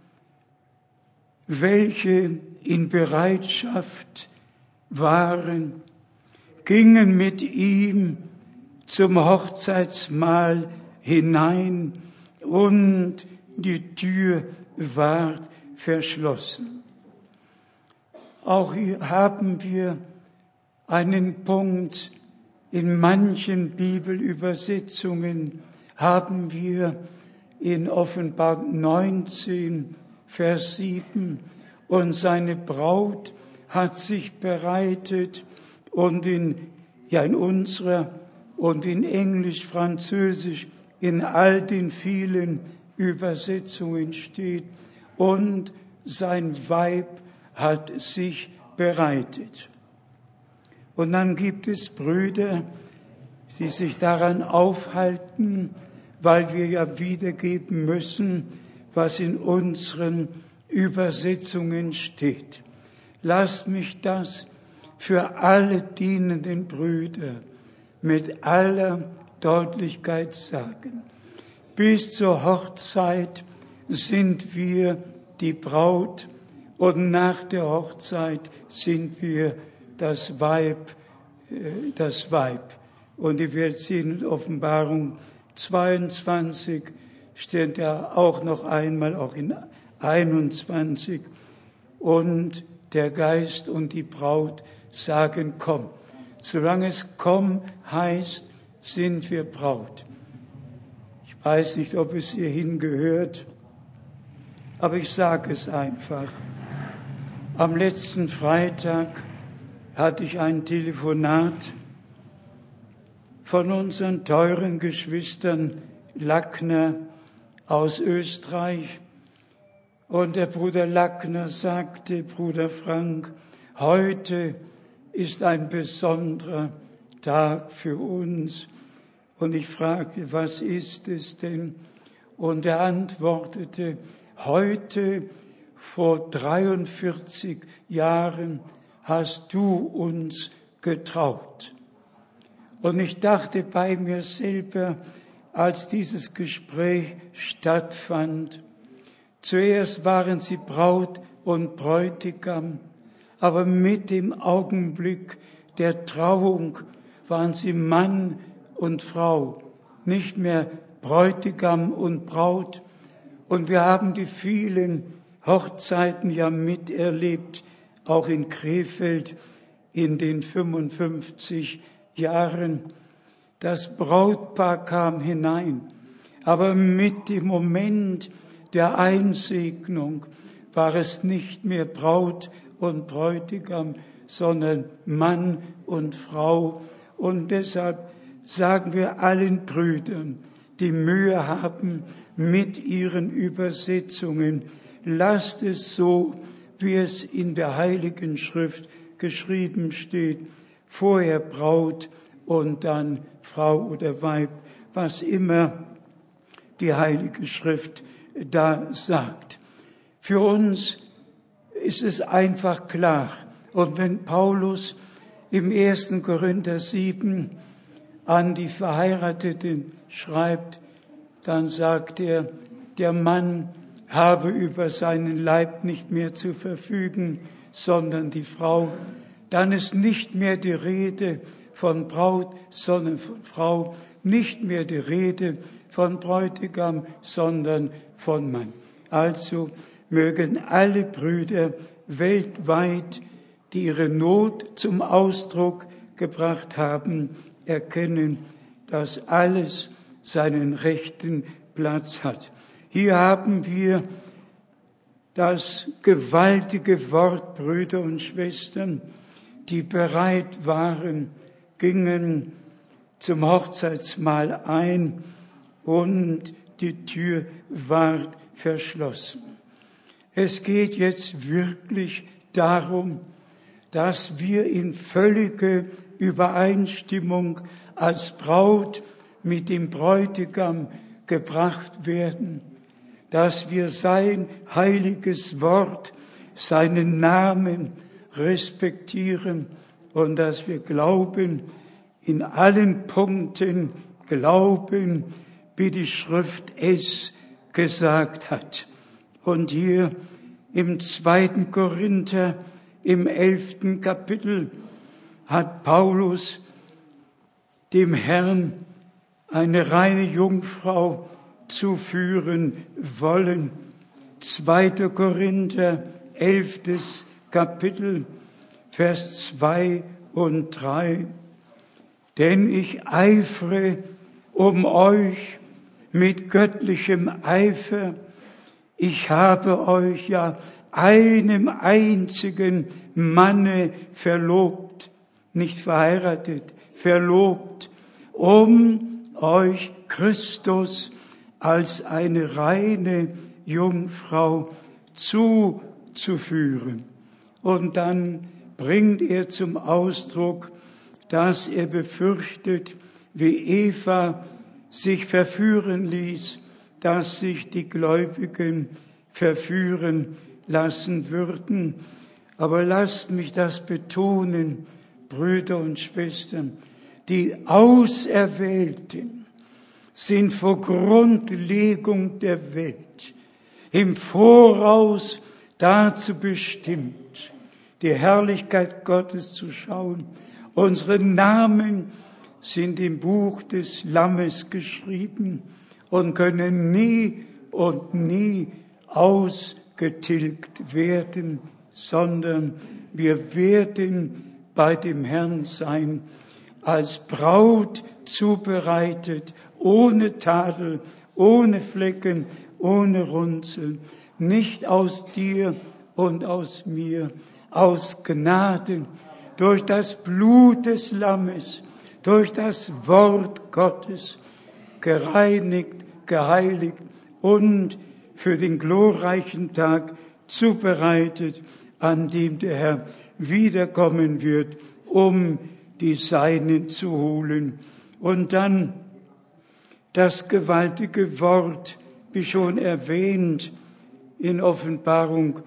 welche in Bereitschaft waren, gingen mit ihm zum Hochzeitsmahl hinein und die Tür ward verschlossen. Auch hier haben wir einen Punkt, in manchen Bibelübersetzungen haben wir in Offenbarung 19, Vers 7, und seine Braut hat sich bereitet, und in unserer und in Englisch, Französisch, in all den vielen Übersetzungen steht, und sein Weib hat sich bereitet. Und dann gibt es Brüder, die sich daran aufhalten, weil wir ja wiedergeben müssen, was in unseren Übersetzungen steht. Lasst mich das für alle dienenden Brüder mit aller Deutlichkeit sagen. Bis zur Hochzeit sind wir die Braut und nach der Hochzeit sind wir das Weib. Und ihr werdet sehen, in Offenbarung 22 steht ja auch noch einmal, auch in 21, und der Geist und die Braut sagen, komm. Solange es komm heißt, sind wir Braut. Ich weiß nicht, ob es hierhin gehört, aber ich sage es einfach. Am letzten Freitag hatte ich ein Telefonat von unseren teuren Geschwistern Lackner aus Österreich. Und der Bruder Lackner sagte, Bruder Frank, heute ist ein besonderer Tag für uns. Und ich fragte, was ist es denn? Und er antwortete, heute vor 43 Jahren hast du uns getraut. Und ich dachte bei mir selber, als dieses Gespräch stattfand, zuerst waren sie Braut und Bräutigam. Aber mit dem Augenblick der Trauung waren sie Mann und Frau, nicht mehr Bräutigam und Braut. Und wir haben die vielen Hochzeiten ja miterlebt, auch in Krefeld in den 55 Jahren. Das Brautpaar kam hinein, aber mit dem Moment der Einsegnung war es nicht mehr Braut und Bräutigam, sondern Mann und Frau. Und deshalb sagen wir allen Brüdern, die Mühe haben mit ihren Übersetzungen, lasst es so, wie es in der Heiligen Schrift geschrieben steht, vorher Braut und dann Frau oder Weib, was immer die Heilige Schrift da sagt. Für uns ist es einfach klar. Und wenn Paulus im 1. Korinther 7 an die Verheirateten schreibt, dann sagt er, der Mann habe über seinen Leib nicht mehr zu verfügen, sondern die Frau. Dann ist nicht mehr die Rede von Braut, sondern von Frau, nicht mehr die Rede von Bräutigam, sondern von Mann. Also mögen alle Brüder weltweit, die ihre Not zum Ausdruck gebracht haben, erkennen, dass alles seinen rechten Platz hat. Hier haben wir das gewaltige Wort, Brüder und Schwestern, die bereit waren, gingen zum Hochzeitsmahl ein und die Tür ward verschlossen. Es geht jetzt wirklich darum, dass wir in völlige Übereinstimmung als Braut mit dem Bräutigam gebracht werden, dass wir sein heiliges Wort, seinen Namen respektieren und dass wir glauben, in allen Punkten glauben, wie die Schrift es gesagt hat. Und hier im 2. Korinther, im 11. Kapitel, hat Paulus dem Herrn eine reine Jungfrau zuführen wollen. 2. Korinther, 11. Kapitel, Vers 2 und 3. Denn ich eifere um euch mit göttlichem Eifer. Ich habe euch ja einem einzigen Manne verlobt, nicht verheiratet, verlobt, um euch Christus als eine reine Jungfrau zuzuführen. Und dann bringt er zum Ausdruck, dass er befürchtet, wie Eva sich verführen ließ, dass sich die Gläubigen verführen lassen würden. Aber lasst mich das betonen, Brüder und Schwestern, die Auserwählten sind vor Grundlegung der Welt im Voraus dazu bestimmt, die Herrlichkeit Gottes zu schauen. Unsere Namen sind im Buch des Lammes geschrieben und können nie und nie ausgetilgt werden, sondern wir werden bei dem Herrn sein, als Braut zubereitet, ohne Tadel, ohne Flecken, ohne Runzeln, nicht aus dir und aus mir, aus Gnaden, durch das Blut des Lammes, durch das Wort Gottes, gereinigt, geheiligt und für den glorreichen Tag zubereitet, an dem der Herr wiederkommen wird, um die Seinen zu holen. Und dann das gewaltige Wort, wie schon erwähnt, in Offenbarung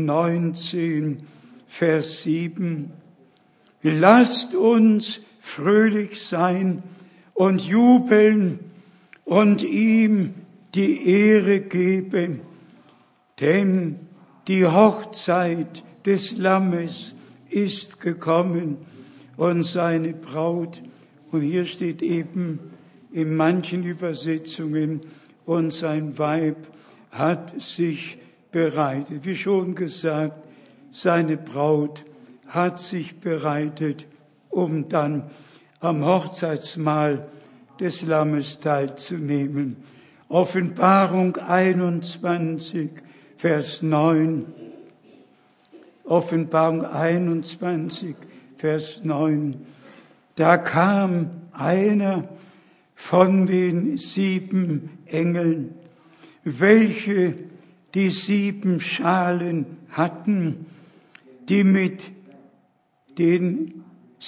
19, Vers 7. Lasst uns fröhlich sein und jubeln und ihm die Ehre geben, denn Die Hochzeit des Lammes ist gekommen und seine Braut, und hier steht eben in manchen Übersetzungen, und sein Weib hat sich bereitet. Wie schon gesagt, seine Braut hat sich bereitet, um dann am Hochzeitsmahl des Lammes teilzunehmen. Offenbarung 21, Vers 9. Offenbarung 21, Vers 9. Da kam einer von den 7 Engeln, welche die 7 Schalen hatten, die mit den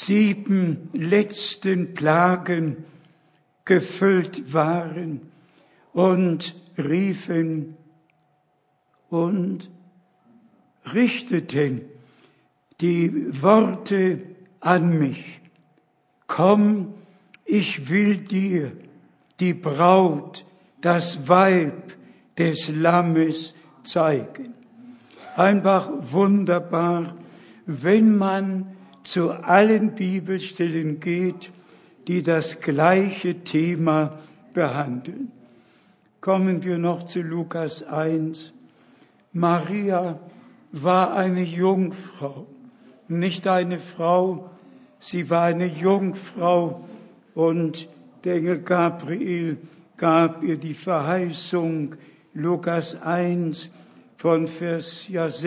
7 letzten Plagen gefüllt waren, und riefen und richteten die Worte an mich. Komm, ich will dir die Braut, das Weib des Lammes zeigen. Einfach wunderbar, wenn man zu allen Bibelstellen geht, die das gleiche Thema behandeln. Kommen wir noch zu Lukas 1. Maria war eine Jungfrau, nicht eine Frau, sie war eine Jungfrau, und der Engel Gabriel gab ihr die Verheißung, Lukas 1, von Vers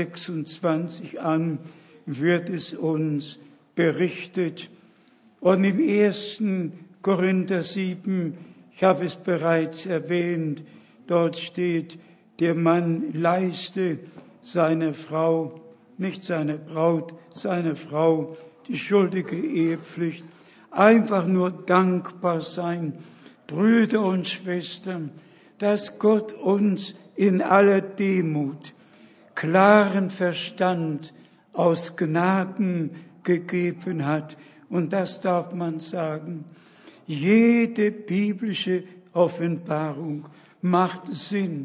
26 an wird es uns berichtet. Und im 1. Korinther 7, ich habe es bereits erwähnt, dort steht, der Mann leiste seiner Frau, nicht seiner Braut, seiner Frau, die schuldige Ehepflicht. Einfach nur dankbar sein, Brüder und Schwestern, dass Gott uns in aller Demut klaren Verstand aus Gnaden gegeben hat. Und das darf man sagen. Jede biblische Offenbarung macht Sinn.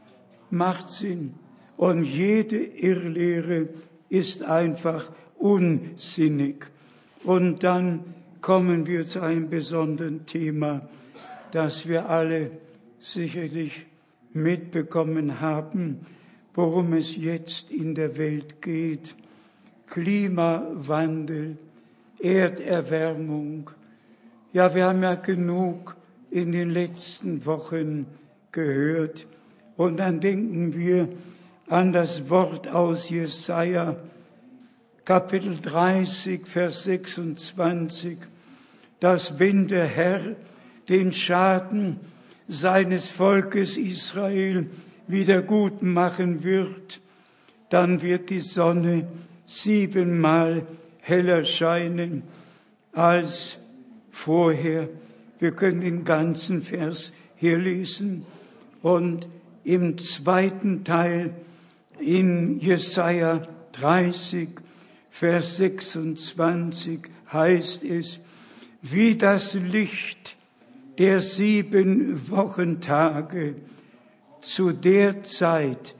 Und jede Irrlehre ist einfach unsinnig. Und dann kommen wir zu einem besonderen Thema, das wir alle sicherlich mitbekommen haben, worum es jetzt in der Welt geht. Klimawandel, Erderwärmung. Ja, wir haben ja genug in den letzten Wochen gehört. Und dann denken wir an das Wort aus Jesaja, Kapitel 30, Vers 26, dass wenn der Herr den Schaden seines Volkes Israel wieder gut machen wird, dann wird die Sonne 7-mal heller scheinen als vorher. Wir können den ganzen Vers hier lesen. Und im 2. Teil in Jesaja 30, Vers 26 heißt es, wie das Licht der 7 Wochentage zu der Zeit,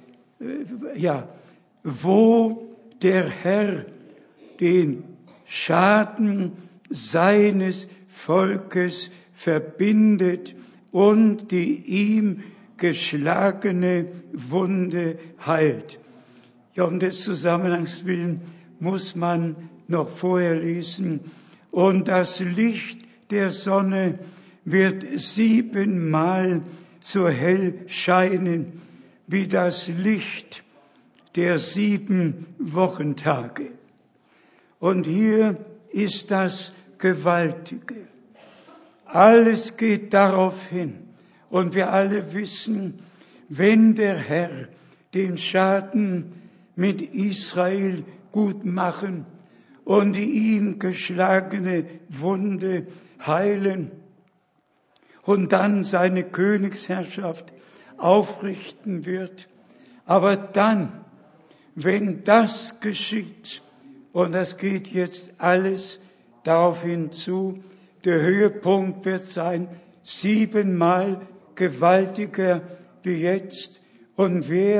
wo der Herr den Schaden seines Volkes verbindet und die ihm geschlagene Wunde heilt. Ja, um des Zusammenhangs willen muss man noch vorher lesen. Und das Licht der Sonne wird 7-mal so hell scheinen wie das Licht der 7 Wochentage. Und hier ist das Gewaltige. Alles geht darauf hin. Und wir alle wissen, wenn der Herr den Schaden mit Israel gut machen und die ihm geschlagene Wunde heilen und dann seine Königsherrschaft aufrichten wird. Aber dann, wenn das geschieht, und das geht jetzt alles darauf hinzu, der Höhepunkt wird sein, 7-mal gewaltiger wie jetzt. Und wer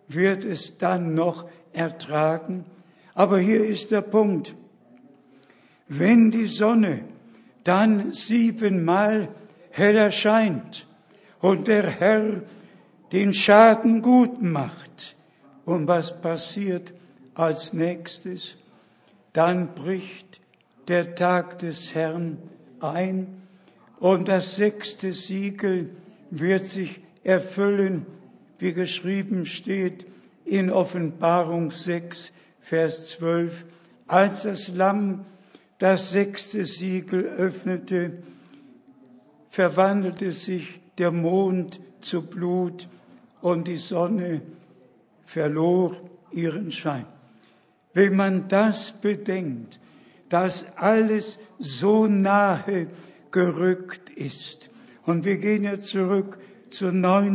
wird es dann noch ertragen. Aber hier ist der Punkt. Wenn die Sonne dann 7-mal heller scheint und der Herr den Schaden gut macht, und was passiert als nächstes? Dann bricht der Tag des Herrn ein und das 6. Siegel wird sich erfüllen, wie geschrieben steht in Offenbarung 6, Vers 12. Als das Lamm das 6. Siegel öffnete, verwandelte sich der Mond zu Blut und die Sonne verlor ihren Schein. Wenn man das bedenkt, dass alles so nahe gerückt ist, und wir gehen ja zurück zu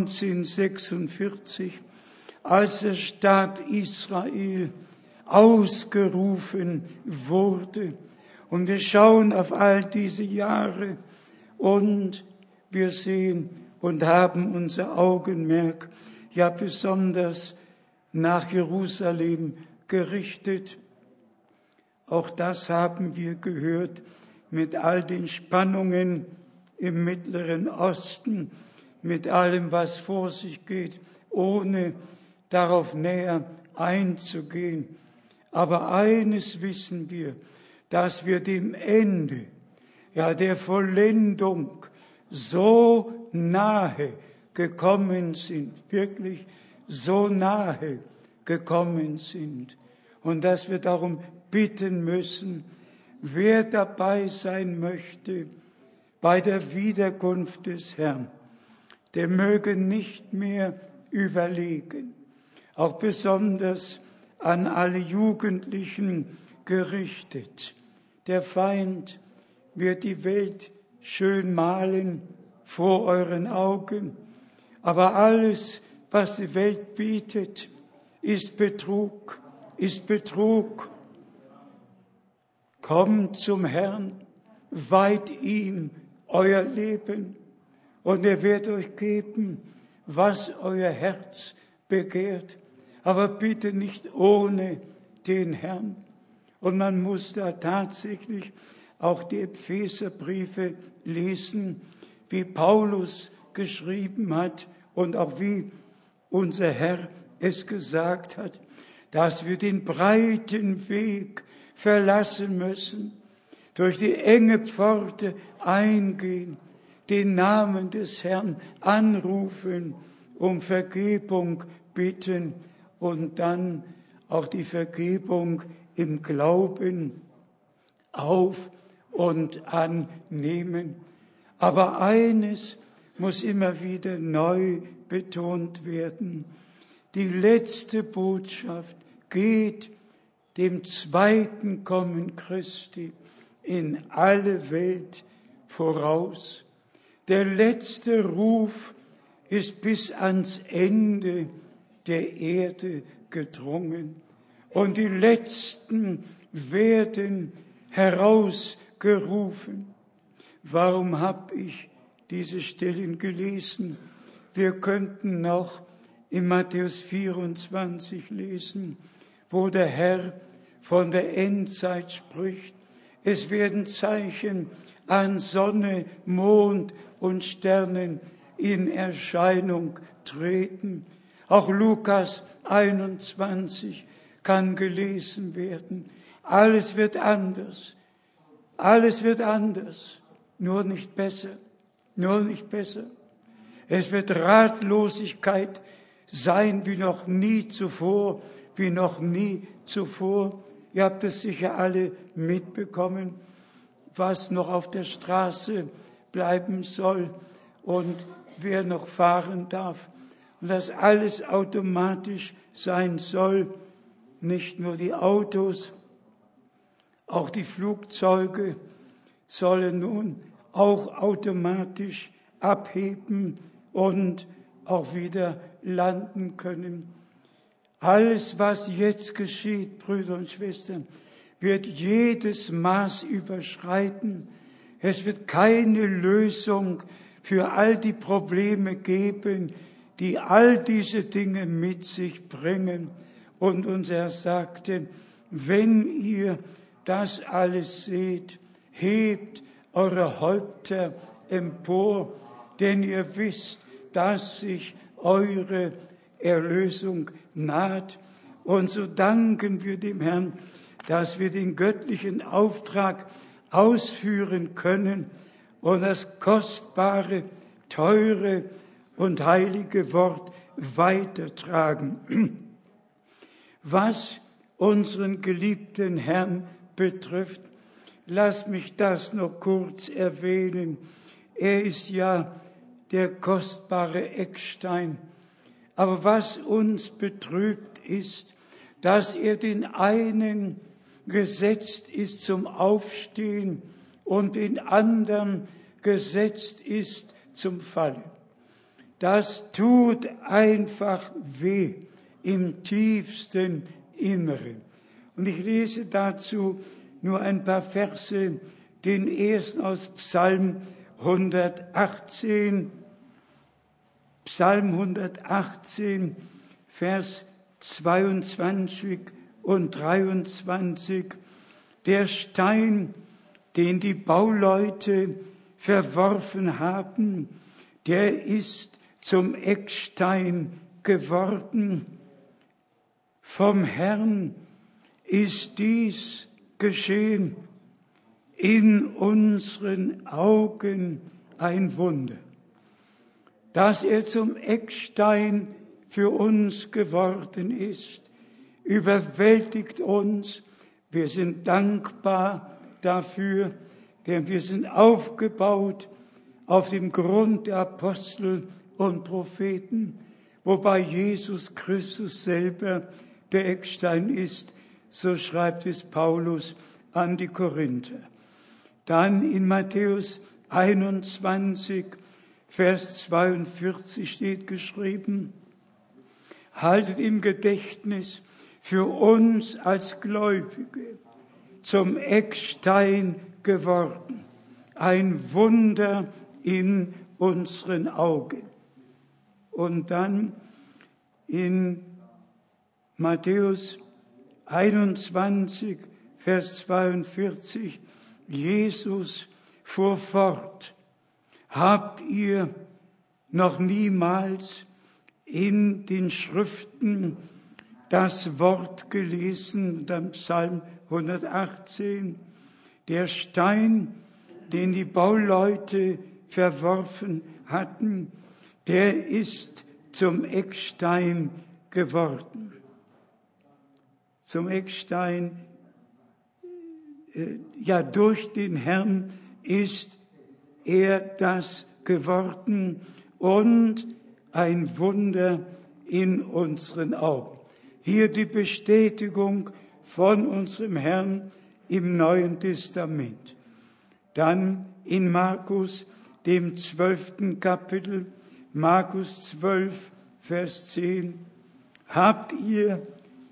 1946, als der Staat Israel ausgerufen wurde, und wir schauen auf all diese Jahre und wir sehen und haben unser Augenmerk ja besonders nach Jerusalem gerichtet. Auch das haben wir gehört mit all den Spannungen im Mittleren Osten, mit allem, was vor sich geht, ohne darauf näher einzugehen. Aber eines wissen wir, dass wir dem Ende, ja der Vollendung so nahe gekommen sind, wirklich so nahe gekommen sind. Und dass wir darum bitten müssen, wer dabei sein möchte bei der Wiederkunft des Herrn, der möge nicht mehr überlegen, auch besonders an alle Jugendlichen gerichtet. Der Feind wird die Welt schön malen vor euren Augen, aber alles, was die Welt bietet, ist Betrug, ist Betrug. Kommt zum Herrn, weiht ihm euer Leben und er wird euch geben, was euer Herz begehrt. Aber bitte nicht ohne den Herrn. Und man muss da tatsächlich auch die Epheserbriefe lesen, wie Paulus geschrieben hat und auch wie unser Herr es gesagt hat, dass wir den breiten Weg verlassen müssen, durch die enge Pforte eingehen, den Namen des Herrn anrufen, um Vergebung bitten und dann auch die Vergebung im Glauben auf und annehmen. Aber eines muss immer wieder neu betont werden. Die letzte Botschaft geht dem zweiten Kommen Christi in alle Welt voraus. Der letzte Ruf ist bis ans Ende der Erde gedrungen. Und die Letzten werden herausgerufen. Warum habe ich diese Stellen gelesen? Wir könnten noch in Matthäus 24 lesen, wo der Herr von der Endzeit spricht. Es werden Zeichen an Sonne, Mond und Sternen in Erscheinung treten. Auch Lukas 21 kann gelesen werden. Alles wird anders. Alles wird anders. Nur nicht besser. Nur nicht besser. Es wird Ratlosigkeit sein wie noch nie zuvor. Wie noch nie zuvor. Ihr habt es sicher alle mitbekommen, was noch auf der Straße bleiben soll und wer noch fahren darf. Und dass alles automatisch sein soll, nicht nur die Autos, auch die Flugzeuge sollen nun auch automatisch abheben und auch wieder landen können. Alles, was jetzt geschieht, Brüder und Schwestern, wird jedes Maß überschreiten. Es wird keine Lösung für all die Probleme geben, die all diese Dinge mit sich bringen. Und uns er sagte, wenn ihr das alles seht, hebt eure Häupter empor, denn ihr wisst, dass sich eure Erlösung naht. Und so danken wir dem Herrn, dass wir den göttlichen Auftrag ausführen können und das kostbare, teure und heilige Wort weitertragen. Was unseren geliebten Herrn betrifft, lass mich das noch kurz erwähnen. Er ist ja der kostbare Eckstein. Aber was uns betrübt ist, dass er den einen gesetzt ist zum Aufstehen und den anderen gesetzt ist zum Fallen. Das tut einfach weh im tiefsten Inneren. Und ich lese dazu nur ein paar Verse, den ersten aus Psalm 118. Psalm 118, Vers 22 und 23. Der Stein, den die Bauleute verworfen haben, der ist zum Eckstein geworden. Vom Herrn ist dies geschehen, in unseren Augen ein Wunder. Dass er zum Eckstein für uns geworden ist, überwältigt uns. Wir sind dankbar dafür, denn wir sind aufgebaut auf dem Grund der Apostel und Propheten, wobei Jesus Christus selber der Eckstein ist, so schreibt es Paulus an die Korinther. Dann in Matthäus 21, Vers 42 steht geschrieben, haltet im Gedächtnis für uns als Gläubige zum Eckstein geworden, ein Wunder in unseren Augen. Und dann in Matthäus 21, Vers 42, Jesus fuhr fort, habt ihr noch niemals in den Schriften das Wort gelesen, dann Psalm 118, der Stein, den die Bauleute verworfen hatten, der ist zum Eckstein geworden. Zum Eckstein, ja, durch den Herrn ist er das geworden und ein Wunder in unseren Augen. Hier die Bestätigung von unserem Herrn im Neuen Testament. Dann in Markus, dem 12. Kapitel, Markus 12, Vers 10, habt ihr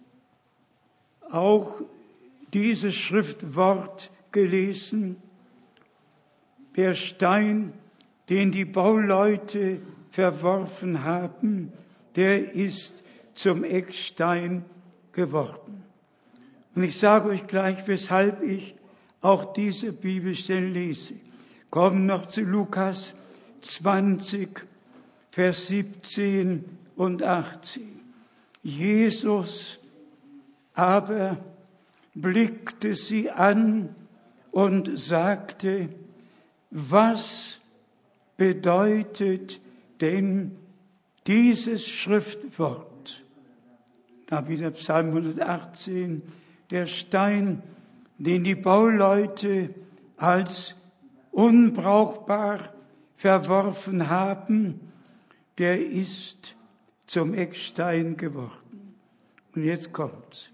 auch dieses Schriftwort gelesen? Der Stein, den die Bauleute verworfen haben, der ist zum Eckstein geworden. Und ich sage euch gleich, weshalb ich auch diese Bibelstelle lese. Kommen noch zu Lukas 20, Vers 17 und 18. Jesus aber blickte sie an und sagte, was bedeutet denn dieses Schriftwort? Da wieder Psalm 118, der Stein, den die Bauleute als unbrauchbar verworfen haben, der ist zum Eckstein geworden. Und jetzt kommt's.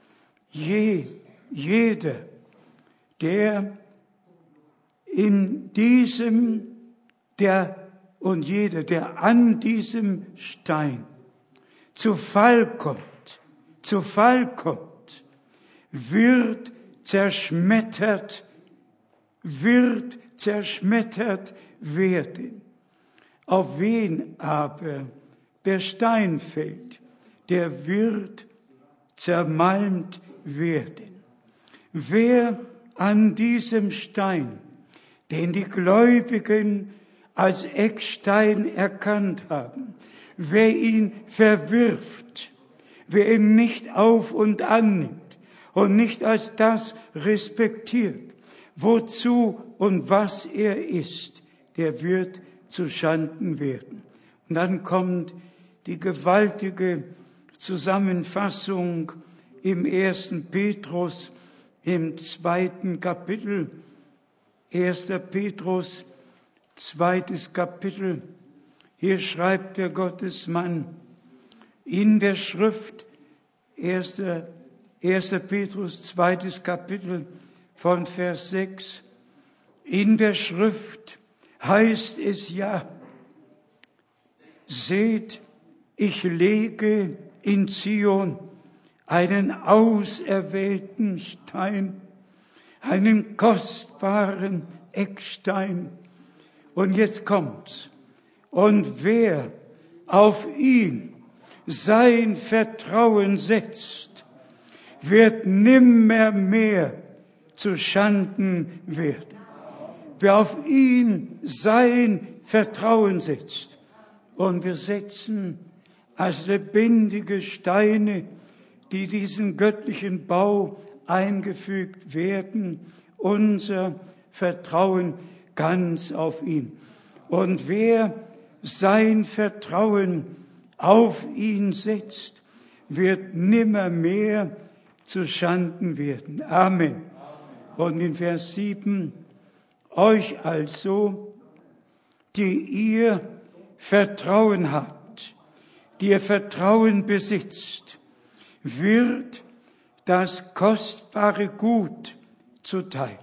Jeder, der in diesem, der an diesem Stein zu Fall kommt, wird zerschmettert werden. Auf wen aber der Stein fällt, der wird zermalmt werden. Wer an diesem Stein, den die Gläubigen als Eckstein erkannt haben, wer ihn verwirft, wer ihn nicht auf und annimmt und nicht als das respektiert, wozu und was er ist, der wird zu Schanden werden. Und dann kommt die gewaltige Zusammenfassung im 1. Petrus, im 2. Kapitel, 1. Petrus, 2. Kapitel. Hier schreibt der Gottesmann in der Schrift, 1. Petrus, 2. Kapitel von Vers 6, in der Schrift heißt es ja, seht, ich lege in Zion einen auserwählten Stein, einen kostbaren Eckstein. Und jetzt kommt's. Und wer auf ihn sein Vertrauen setzt, wird nimmermehr zu Schanden werden. Wer auf ihn sein Vertrauen setzt, und wir setzen als lebendige Steine, die diesen göttlichen Bau eingefügt werden, unser Vertrauen ganz auf ihn. Und wer sein Vertrauen auf ihn setzt, wird nimmermehr zu Schanden werden. Amen. Und in Vers 7, euch also, die ihr Vertrauen habt, die ihr Vertrauen besitzt, wird das kostbare Gut zuteil.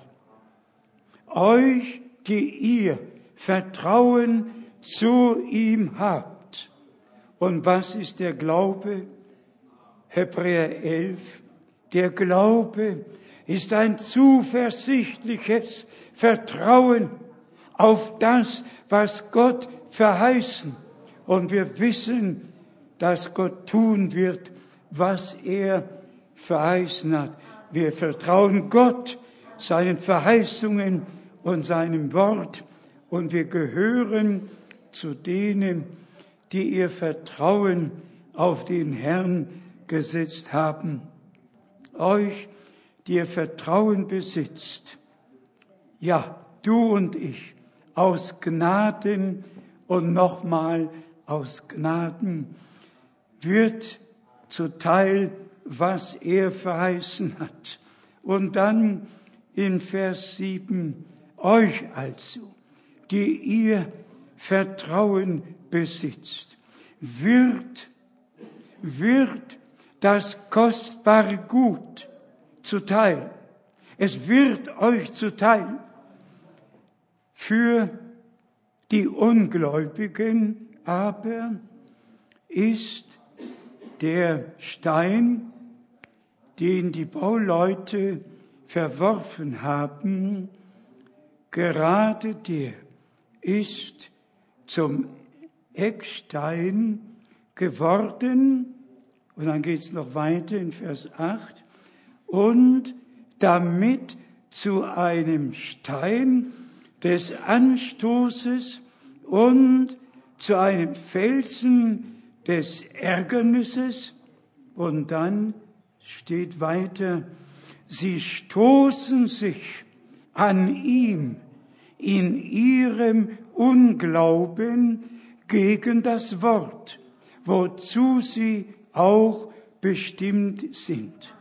Euch, die ihr Vertrauen zu ihm habt. Und was ist der Glaube? Hebräer 11. Der Glaube ist ein zuversichtliches Vertrauen auf das, was Gott verheißen. Und wir wissen, dass Gott tun wird, was er verheißen hat. Wir vertrauen Gott, seinen Verheißungen und seinem Wort. Und wir gehören zu denen, die ihr Vertrauen auf den Herrn gesetzt haben. Euch, die ihr Vertrauen besitzt, ja, du und ich, aus Gnaden und nochmal aus Gnaden, wird zuteil, was er verheißen hat. Und dann in Vers 7, euch also, die ihr Vertrauen besitzt, wird das kostbare Gut zuteil. Es wird euch zuteil. Für die Ungläubigen aber ist der Stein, den die Bauleute verworfen haben, gerade der ist zum Eckstein geworden. Und dann geht es noch weiter in Vers 8. Und damit zu einem Stein des Anstoßes und zu einem Felsen des Ärgernisses. Und dann steht weiter, sie stoßen sich an ihm in ihrem Unglauben gegen das Wort, wozu sie auch bestimmt sind.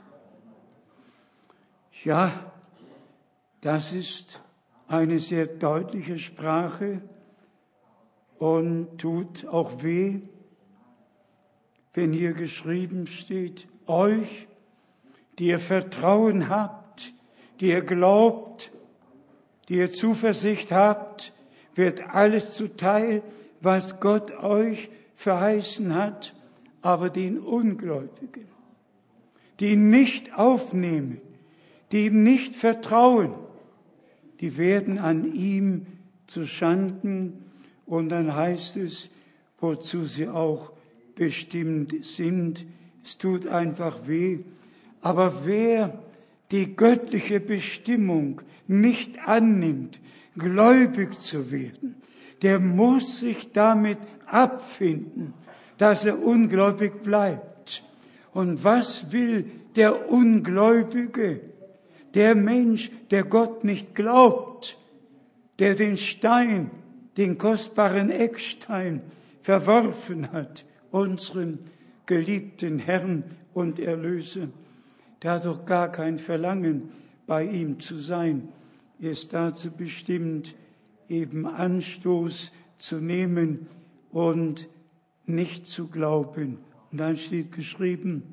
Ja, das ist eine sehr deutliche Sprache und tut auch weh, wenn hier geschrieben steht, euch, die ihr Vertrauen habt, die ihr glaubt, die ihr Zuversicht habt, wird alles zuteil, was Gott euch verheißen hat, aber den Ungläubigen, die ihn nicht aufnehmen, die ihm nicht vertrauen, die werden an ihm zu Schanden. Und dann heißt es, wozu sie auch bestimmt sind. Es tut einfach weh. Aber wer die göttliche Bestimmung nicht annimmt, gläubig zu werden, der muss sich damit abfinden, dass er ungläubig bleibt. Und was will der Ungläubige, der Mensch, der Gott nicht glaubt, der den Stein, den kostbaren Eckstein verworfen hat, unseren geliebten Herrn und Erlöser? Der hat doch gar kein Verlangen, bei ihm zu sein. Er ist dazu bestimmt, eben Anstoß zu nehmen und nicht zu glauben. Und dann steht geschrieben,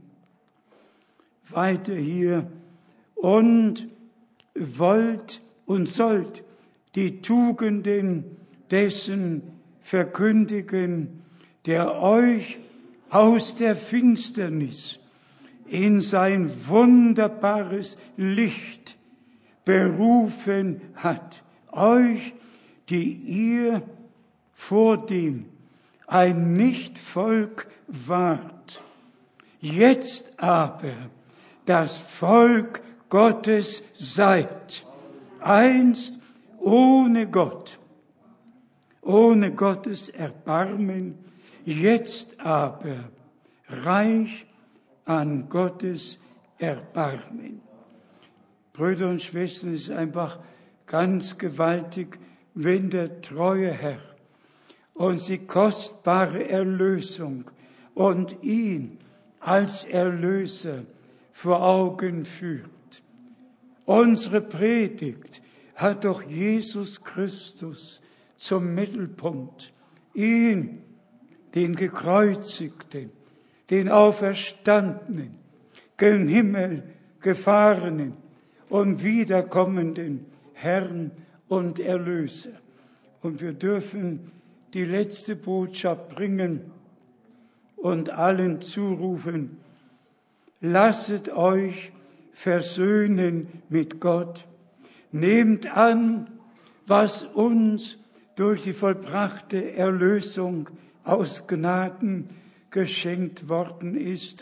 weiter hier, und wollt und sollt die Tugenden dessen verkündigen, der euch aus der Finsternis in sein wunderbares Licht berufen hat. Euch, die ihr vordem ein Nichtvolk wart, jetzt aber das Volk Gottes seid, einst ohne Gott, ohne Gottes Erbarmen, jetzt aber reich an Gottes Erbarmen. Brüder und Schwestern, es ist einfach ganz gewaltig, wenn der treue Herr uns die kostbare Erlösung und ihn als Erlöser vor Augen führt. Unsere Predigt hat doch Jesus Christus zum Mittelpunkt. Ihn, den Gekreuzigten, den Auferstandenen, gen Himmel gefahrenen und wiederkommenden Herrn und Erlöser. Und wir dürfen die letzte Botschaft bringen und allen zurufen, lasset euch versöhnen mit Gott, nehmt an, was uns durch die vollbrachte Erlösung aus Gnaden geschenkt worden ist.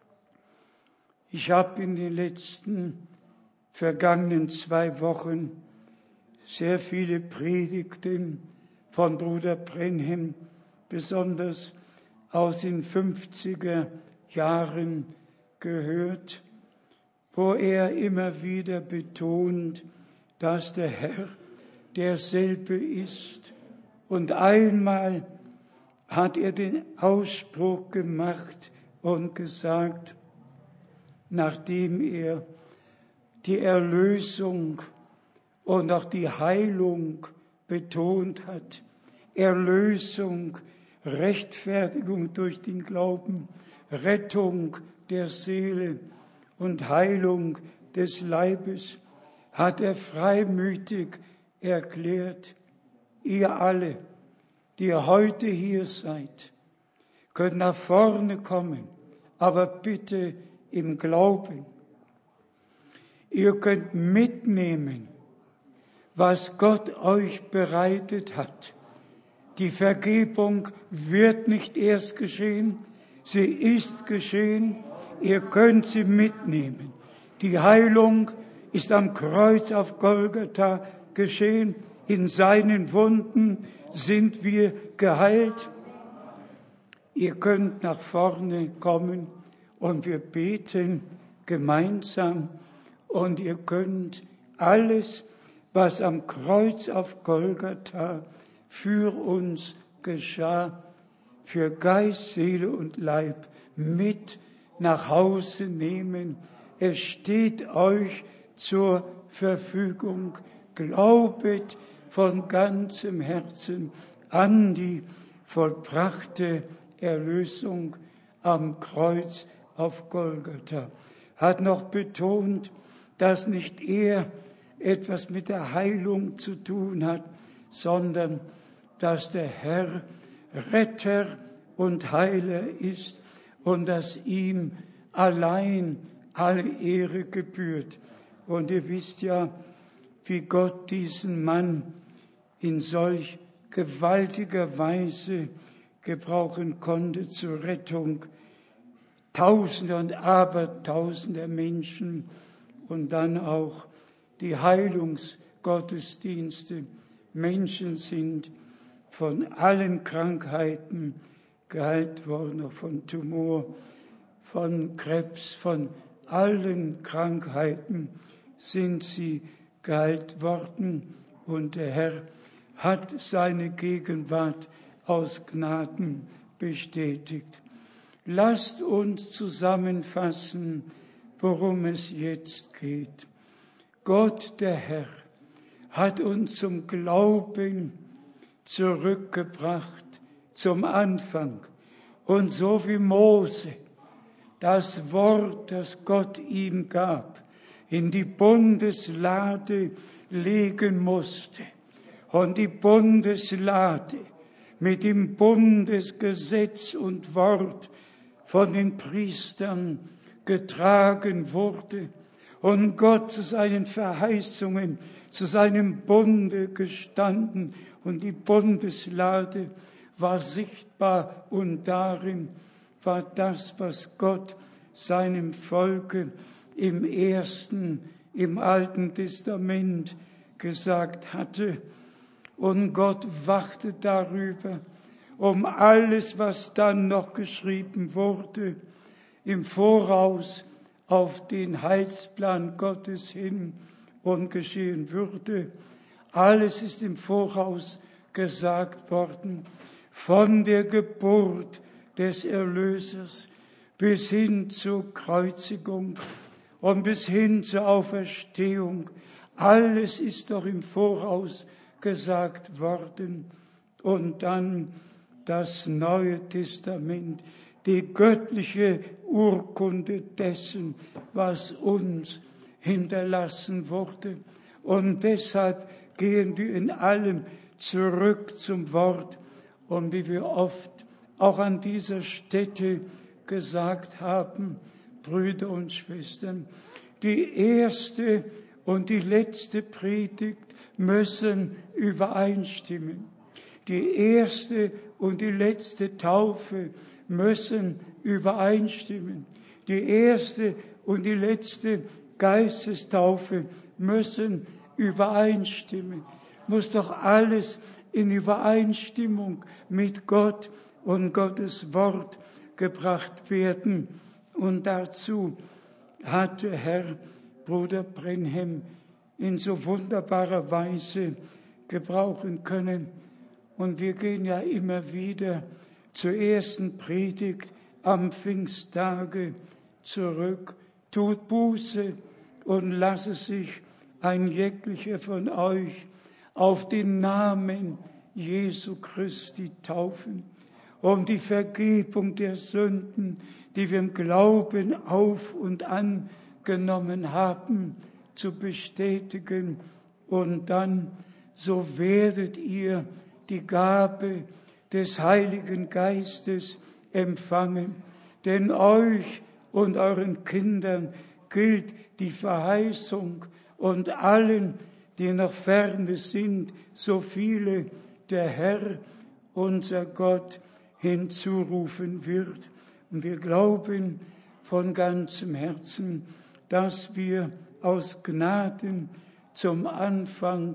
Ich habe in den letzten vergangenen 2 Wochen sehr viele Predigten von Bruder Brenhem, besonders aus den 50er Jahren gehört, wo er immer wieder betont, dass der Herr derselbe ist. Und einmal hat er den Ausspruch gemacht und gesagt, nachdem er die Erlösung und auch die Heilung betont hat, Erlösung, Rechtfertigung durch den Glauben, Rettung der Seele und Heilung des Leibes, hat er freimütig erklärt, ihr alle, die ihr heute hier seid, könnt nach vorne kommen, aber bitte im Glauben. Ihr könnt mitnehmen, was Gott euch bereitet hat. Die Vergebung wird nicht erst geschehen, sie ist geschehen, ihr könnt sie mitnehmen. Die Heilung ist am Kreuz auf Golgatha geschehen, in seinen Wunden sind wir geheilt. Ihr könnt nach vorne kommen und wir beten gemeinsam und ihr könnt alles, was am Kreuz auf Golgatha für uns geschah, für Geist, Seele und Leib mit nach Hause nehmen. Es steht euch zur Verfügung. Glaubet von ganzem Herzen an die vollbrachte Erlösung am Kreuz auf Golgatha. Hat noch betont, dass nicht er etwas mit der Heilung zu tun hat, sondern dass der Herr Retter und Heiler ist und dass ihm allein alle Ehre gebührt. Und ihr wisst ja, wie Gott diesen Mann in solch gewaltiger Weise gebrauchen konnte zur Rettung Tausende und Abertausende Menschen und dann auch die Heilungsgottesdienste. Menschen sind von allen Krankheiten geheilt worden, auch von Tumor, von Krebs, von allen Krankheiten sind sie geheilt worden. Und der Herr hat seine Gegenwart aus Gnaden bestätigt. Lasst uns zusammenfassen, worum es jetzt geht. Gott, der Herr, hat uns zum Glauben zurückgebracht, zum Anfang. Und so wie Mose das Wort, das Gott ihm gab, in die Bundeslade legen musste und die Bundeslade mit dem Bundesgesetz und Wort von den Priestern getragen wurde und Gott zu seinen Verheißungen, zu seinem Bunde gestanden und die Bundeslade war sichtbar und darin war das, was Gott seinem Volke im Alten Testament gesagt hatte. Und Gott wachte darüber, um alles, was dann noch geschrieben wurde, im Voraus auf den Heilsplan Gottes hin und geschehen würde. Alles ist im Voraus gesagt worden, von der Geburt des Erlösers bis hin zur Kreuzigung und bis hin zur Auferstehung. Alles ist doch im Voraus gesagt worden. Und dann das Neue Testament, die göttliche Urkunde dessen, was uns hinterlassen wurde. Und deshalb gehen wir in allem zurück zum Wort. Und wie wir oft auch an dieser Stätte gesagt haben, Brüder und Schwestern, die erste und die letzte Predigt müssen übereinstimmen. Die erste und die letzte Taufe müssen übereinstimmen. Die erste und die letzte Geistestaufe müssen übereinstimmen. Muss doch alles in Übereinstimmung mit Gott und Gottes Wort gebracht werden. Und dazu hat der Herr Bruder Brenhem in so wunderbarer Weise gebrauchen können. Und wir gehen ja immer wieder zur ersten Predigt am Pfingsttage zurück. Tut Buße und lasse sich ein jeglicher von euch auf den Namen Jesu Christi taufen, um die Vergebung der Sünden, die wir im Glauben auf und angenommen haben, zu bestätigen. Und dann, so werdet ihr die Gabe des Heiligen Geistes empfangen. Denn euch und euren Kindern gilt die Verheißung und allen, die noch ferne sind, so viele der Herr, unser Gott, hinzurufen wird. Und wir glauben von ganzem Herzen, dass wir aus Gnaden zum Anfang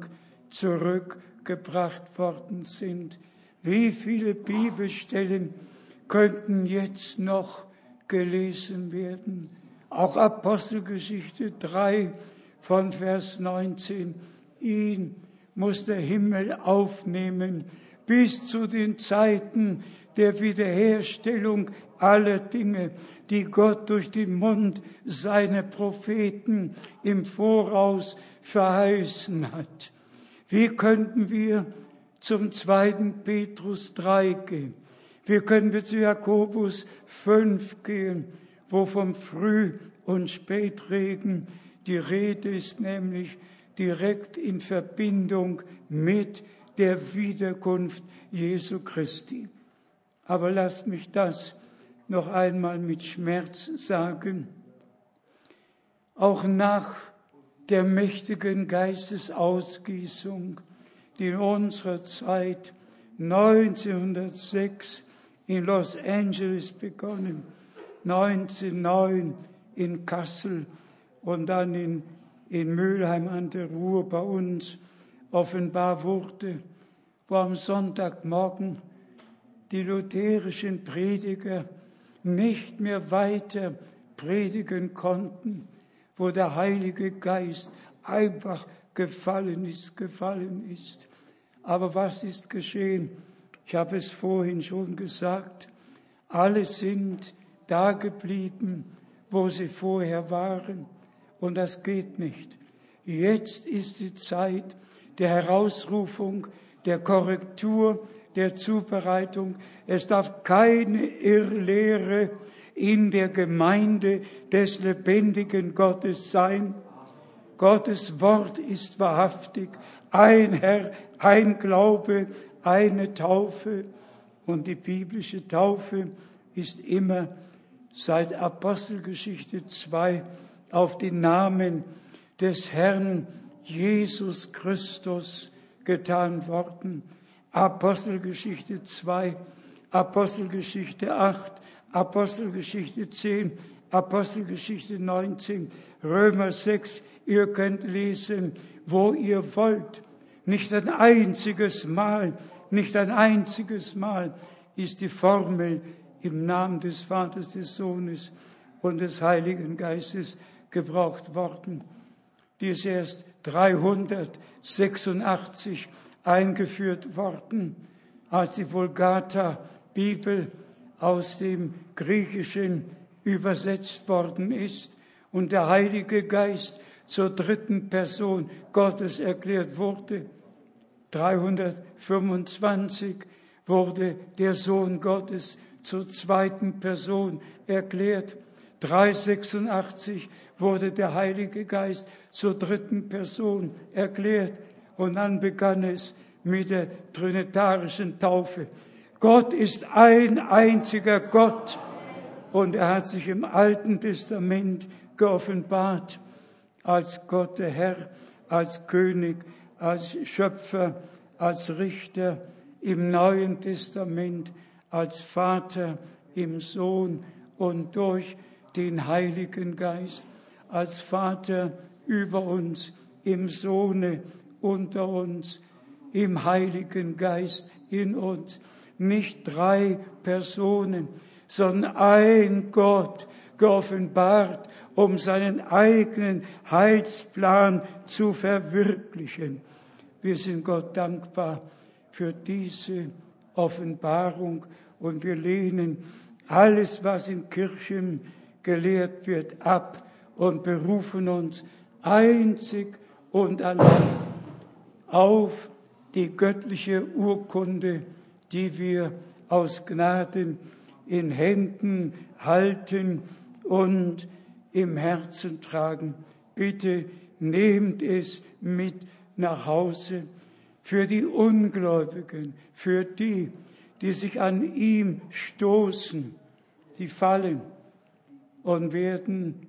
zurückgebracht worden sind. Wie viele Bibelstellen könnten jetzt noch gelesen werden? Auch Apostelgeschichte 3 von Vers 19. Ihn muss der Himmel aufnehmen bis zu den Zeiten der Wiederherstellung aller Dinge, die Gott durch den Mund seiner Propheten im Voraus verheißen hat. Wie könnten wir zum 2. Petrus 3 gehen? Wie können wir zu Jakobus 5 gehen, wo vom Früh- und Spätregen die Rede ist, nämlich direkt in Verbindung mit der Wiederkunft Jesu Christi. Aber lasst mich das noch einmal mit Schmerz sagen. Auch nach der mächtigen Geistesausgießung, die in unserer Zeit 1906 in Los Angeles begonnen, 1909 in Kassel und dann in Mülheim an der Ruhr bei uns offenbar wurde, wo am Sonntagmorgen die lutherischen Prediger nicht mehr weiter predigen konnten, wo der Heilige Geist einfach gefallen ist. Aber was ist geschehen? Ich habe es vorhin schon gesagt. Alle sind da geblieben, wo sie vorher waren. Und das geht nicht. Jetzt ist die Zeit der Herausrufung, der Korrektur, der Zubereitung. Es darf keine Irrlehre in der Gemeinde des lebendigen Gottes sein. Gottes Wort ist wahrhaftig. Ein Herr, ein Glaube, eine Taufe. Und die biblische Taufe ist immer seit Apostelgeschichte 2 auf den Namen des Herrn Jesus Christus getan worden. Apostelgeschichte 2, Apostelgeschichte 8, Apostelgeschichte 10, Apostelgeschichte 19, Römer 6. Ihr könnt lesen, wo ihr wollt. Nicht ein einziges Mal ist die Formel im Namen des Vaters, des Sohnes und des Heiligen Geistes gebraucht worden. Die ist erst 386 eingeführt worden, als die Vulgata-Bibel aus dem Griechischen übersetzt worden ist und der Heilige Geist zur dritten Person Gottes erklärt wurde. 325 wurde der Sohn Gottes zur zweiten Person erklärt. 386 wurde der Heilige Geist zur dritten Person erklärt. Und dann begann es mit der trinitarischen Taufe. Gott ist ein einziger Gott. Und er hat sich im Alten Testament geoffenbart als Gott, der Herr, als König, als Schöpfer, als Richter, im Neuen Testament als Vater, im Sohn und durch den Heiligen Geist, als Vater über uns, im Sohne unter uns, im Heiligen Geist in uns. Nicht 3 Personen, sondern ein Gott, geoffenbart, um seinen eigenen Heilsplan zu verwirklichen. Wir sind Gott dankbar für diese Offenbarung und wir lehnen alles, was in Kirchen gelehrt wird, ab und berufen uns einzig und allein auf die göttliche Urkunde, die wir aus Gnaden in Händen halten und im Herzen tragen. Bitte nehmt es mit nach Hause für die Ungläubigen, für die, die sich an ihm stoßen, die fallen und werden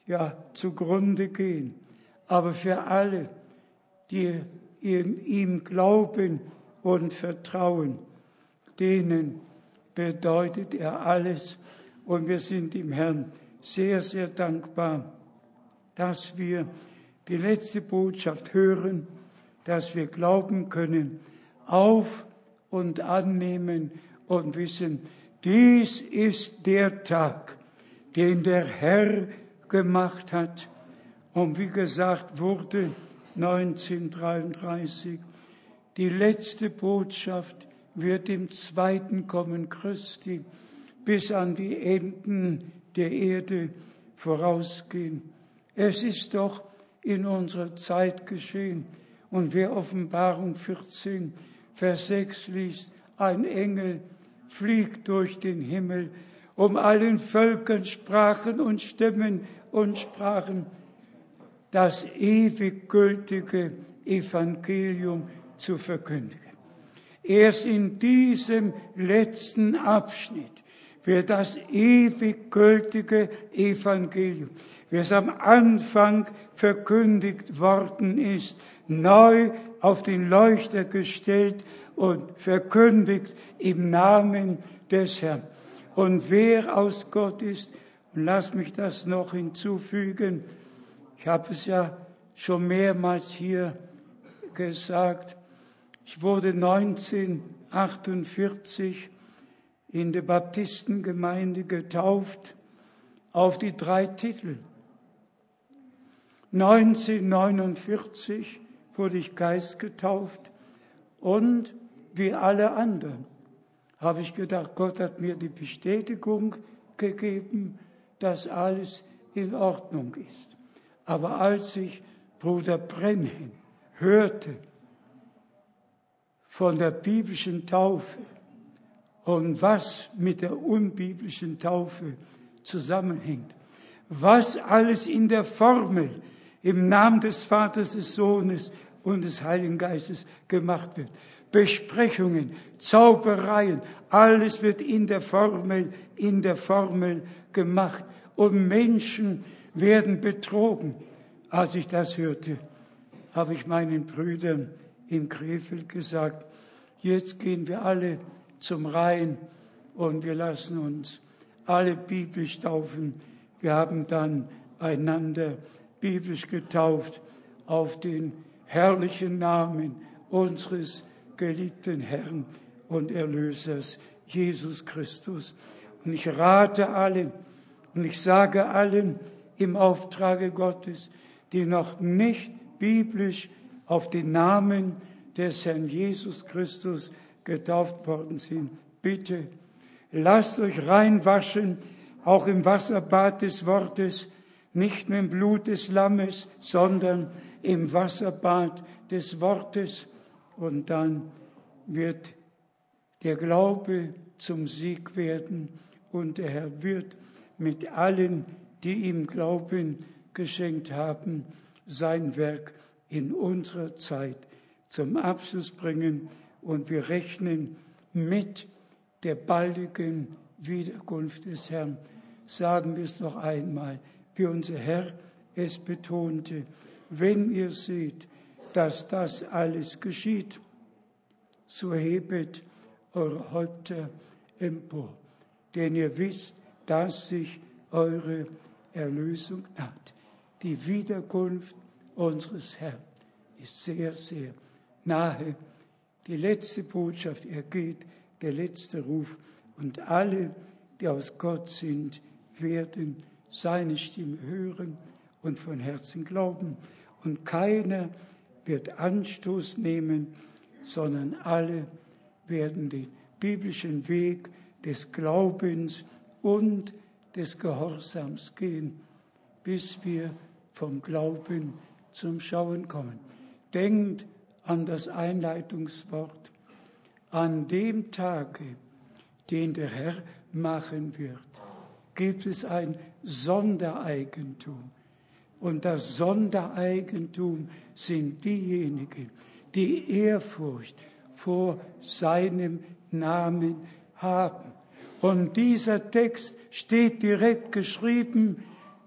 zugrunde gehen. Aber für alle, die ihm glauben und vertrauen, denen bedeutet er alles. Und wir sind dem Herrn sehr, sehr dankbar, dass wir die letzte Botschaft hören, dass wir glauben können, auf und annehmen und wissen, dies ist der Tag, den der Herr gemacht hat. Und wie gesagt wurde 1933, die letzte Botschaft wird dem zweiten Kommen Christi bis an die Enden der Erde vorausgehen. Es ist doch in unserer Zeit geschehen. Und wer Offenbarung 14, Vers 6 liest, ein Engel fliegt durch den Himmel, um allen Völkern, Sprachen und Stämmen und Sprachen das ewig gültige Evangelium zu verkündigen. Erst in diesem letzten Abschnitt wird das ewig gültige Evangelium, wie es am Anfang verkündigt worden ist, neu auf den Leuchter gestellt und verkündigt im Namen des Herrn. Und wer aus Gott ist, und lass mich das noch hinzufügen, ich habe es ja schon mehrmals hier gesagt, ich wurde 1948 in der Baptistengemeinde getauft auf die 3 Titel. 1949 wurde ich geistgetauft und wie alle anderen habe ich gedacht, Gott hat mir die Bestätigung gegeben, dass alles in Ordnung ist. Aber als ich Bruder Brenhem hörte von der biblischen Taufe und was mit der unbiblischen Taufe zusammenhängt, was alles in der Formel im Namen des Vaters, des Sohnes und des Heiligen Geistes gemacht wird. Besprechungen, Zaubereien, alles wird in der Formel gemacht. Und Menschen werden betrogen. Als ich das hörte, habe ich meinen Brüdern in Krefeld gesagt, jetzt gehen wir alle zum Rhein und wir lassen uns alle biblisch taufen. Wir haben dann einander biblisch getauft auf den herrlichen Namen unseres geliebten Herrn und Erlösers Jesus Christus. Und ich rate allen und ich sage allen im Auftrage Gottes, die noch nicht biblisch auf den Namen des Herrn Jesus Christus getauft worden sind, bitte lasst euch reinwaschen, auch im Wasserbad des Wortes, nicht mit dem Blut des Lammes, sondern im Wasserbad des Wortes. Und dann wird der Glaube zum Sieg werden und der Herr wird mit allen, die ihm Glauben geschenkt haben, sein Werk in unserer Zeit zum Abschluss bringen. Und wir rechnen mit der baldigen Wiederkunft des Herrn. Sagen wir es noch einmal, wie unser Herr es betonte. Wenn ihr seht, dass das alles geschieht, so hebet eure Häupter empor. Denn ihr wisst, dass sich eure Erlösung naht. Die Wiederkunft unseres Herrn ist sehr, sehr nahe. Die letzte Botschaft ergeht, der letzte Ruf. Und alle, die aus Gott sind, werden seine Stimme hören und von Herzen glauben. Und keiner wird Anstoß nehmen, sondern alle werden den biblischen Weg des Glaubens und des Gehorsams gehen, bis wir vom Glauben zum Schauen kommen. Denkt an das Einleitungswort. An dem Tage, den der Herr machen wird, gibt es ein Sondereigentum. Und das Sondereigentum sind diejenigen, die Ehrfurcht vor seinem Namen haben. Und dieser Text steht direkt geschrieben,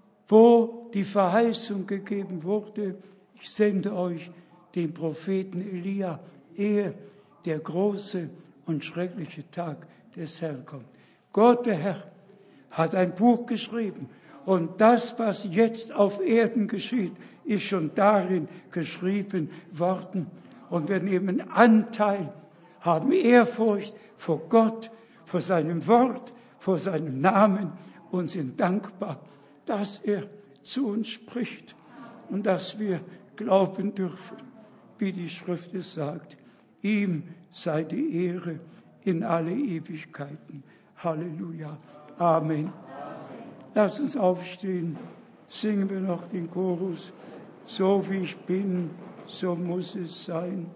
wo die Verheißung gegeben wurde, ich sende euch den Propheten Elia, ehe der große und schreckliche Tag des Herrn kommt. Gott, der Herr, hat ein Buch geschrieben. Und das, was jetzt auf Erden geschieht, ist schon darin geschrieben worden. Und wir nehmen Anteil, haben Ehrfurcht vor Gott, vor seinem Wort, vor seinem Namen und sind dankbar, dass er zu uns spricht und dass wir glauben dürfen, wie die Schrift es sagt. Ihm sei die Ehre in alle Ewigkeiten. Halleluja. Amen. Lass uns aufstehen, singen wir noch den Chorus. So wie ich bin, so muss es sein.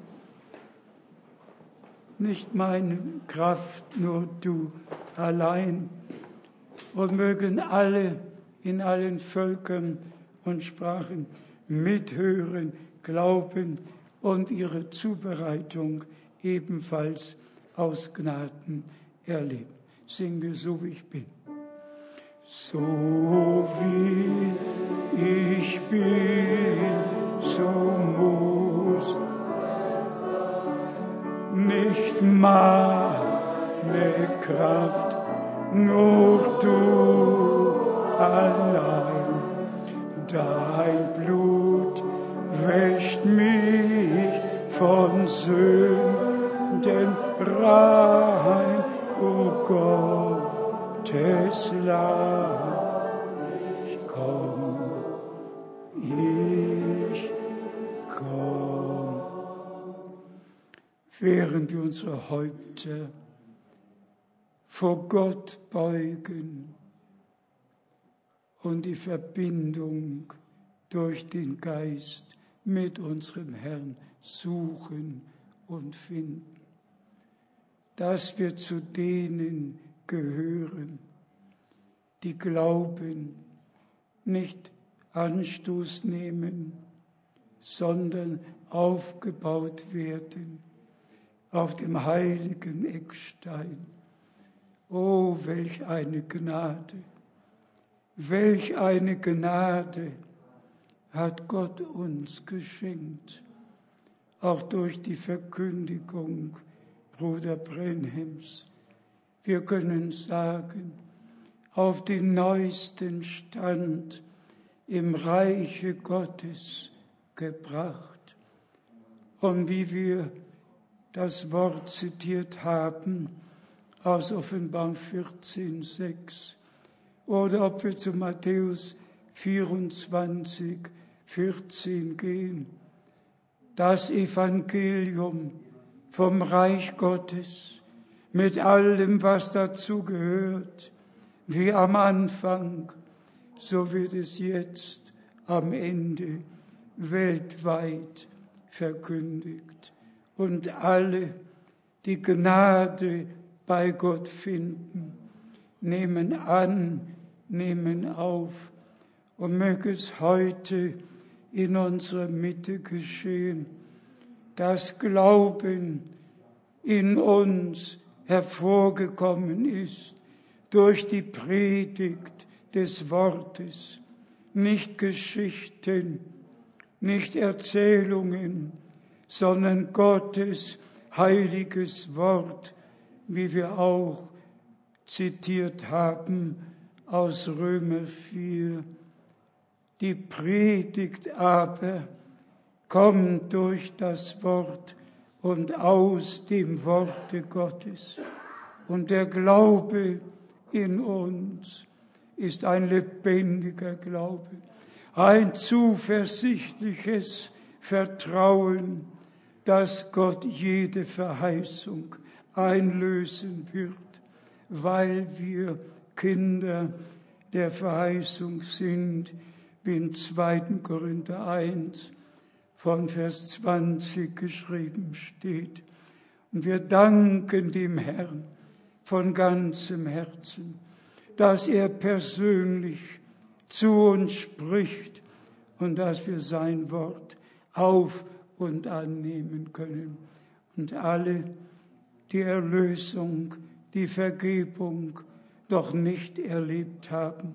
Nicht meine Kraft, nur du allein. Und mögen alle in allen Völkern und Sprachen mithören, glauben und ihre Zubereitung ebenfalls aus Gnaden erleben. Singen wir so, wie ich bin. So wie ich bin, so muss nicht meine Kraft, Dein Blut wäscht mich von Sünden rein, o Gottes Lamm. Ich komm. Während wir unsere Häupter vor Gott beugen und die Verbindung durch den Geist mit unserem Herrn suchen und finden, dass wir zu denen gehören, die glauben, nicht Anstoß nehmen, sondern aufgebaut werden auf dem heiligen Eckstein. Oh, welch eine Gnade, welch eine Gnade hat Gott uns geschenkt, auch durch die Verkündigung Bruder Brenhems. Wir können sagen, auf den neuesten Stand im Reiche Gottes gebracht. Und wie wir das Wort zitiert haben aus Offenbarung 14,6 oder ob wir zu Matthäus 24,14 gehen. Das Evangelium vom Reich Gottes mit allem, was dazu gehört, wie am Anfang, so wird es jetzt am Ende weltweit verkündigt. Und alle, die Gnade bei Gott finden, nehmen an, nehmen auf. Und möge es heute in unserer Mitte geschehen, dass Glauben in uns hervorgekommen ist durch die Predigt des Wortes, nicht Geschichten, nicht Erzählungen, sondern Gottes heiliges Wort, wie wir auch zitiert haben aus Römer 4. Die Predigt aber kommt durch das Wort und aus dem Worte Gottes. Und der Glaube in uns ist ein lebendiger Glaube, ein zuversichtliches Vertrauen, dass Gott jede Verheißung einlösen wird, weil wir Kinder der Verheißung sind, wie in 2. Korinther 1 von Vers 20 geschrieben steht. Und wir danken dem Herrn von ganzem Herzen, dass er persönlich zu uns spricht und dass wir sein Wort auf und annehmen können. Und alle, die Erlösung, die Vergebung noch nicht erlebt haben,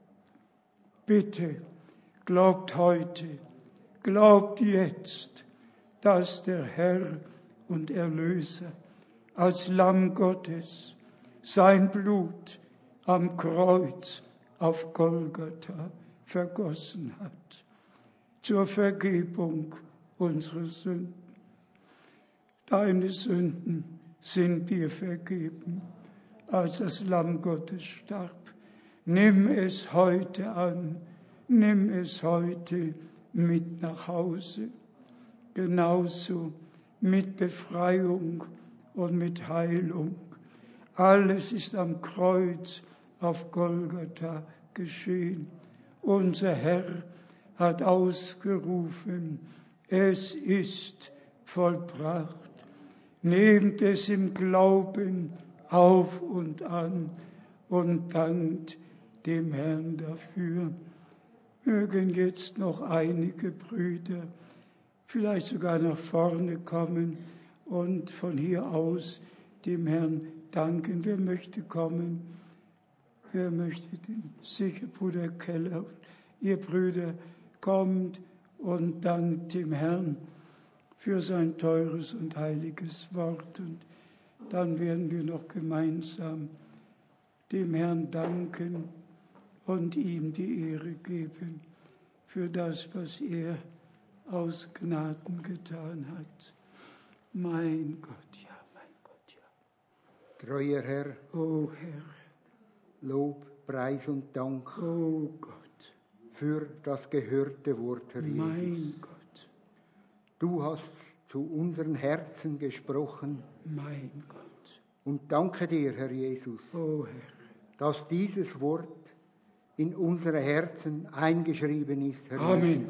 bitte glaubt heute, glaubt jetzt, dass der Herr und Erlöser als Lamm Gottes sein Blut am Kreuz auf Golgatha vergossen hat, zur Vergebung unserer Sünden. Deine Sünden sind dir vergeben, als das Lamm Gottes starb. Nimm es heute an, nimm es heute mit nach Hause. Genauso mit Befreiung und mit Heilung. Alles ist am Kreuz auf Golgatha geschehen. Unser Herr hat ausgerufen, es ist vollbracht. Nehmt es im Glauben auf und an und dankt dem Herrn dafür. Mögen jetzt noch einige Brüder vielleicht sogar nach vorne kommen und von hier aus dem Herrn danken. Wer möchte kommen? Wer möchte? Sicher Bruder Keller. Ihr Brüder, kommt und dankt dem Herrn für sein teures und heiliges Wort. Und dann werden wir noch gemeinsam dem Herrn danken und ihm die Ehre geben für das, was er aus Gnaden getan hat. Mein Gott, ja, mein Gott, ja. Treuer Herr, O Herr, Lob, Preis und Dank o Gott, für das gehörte Wort, Herr Jesus. mein Gott, Du hast zu unseren Herzen gesprochen mein Gott, und danke dir, Herr Jesus, o Herr, dass dieses Wort in unsere Herzen eingeschrieben ist, Herr Amen. Jesus.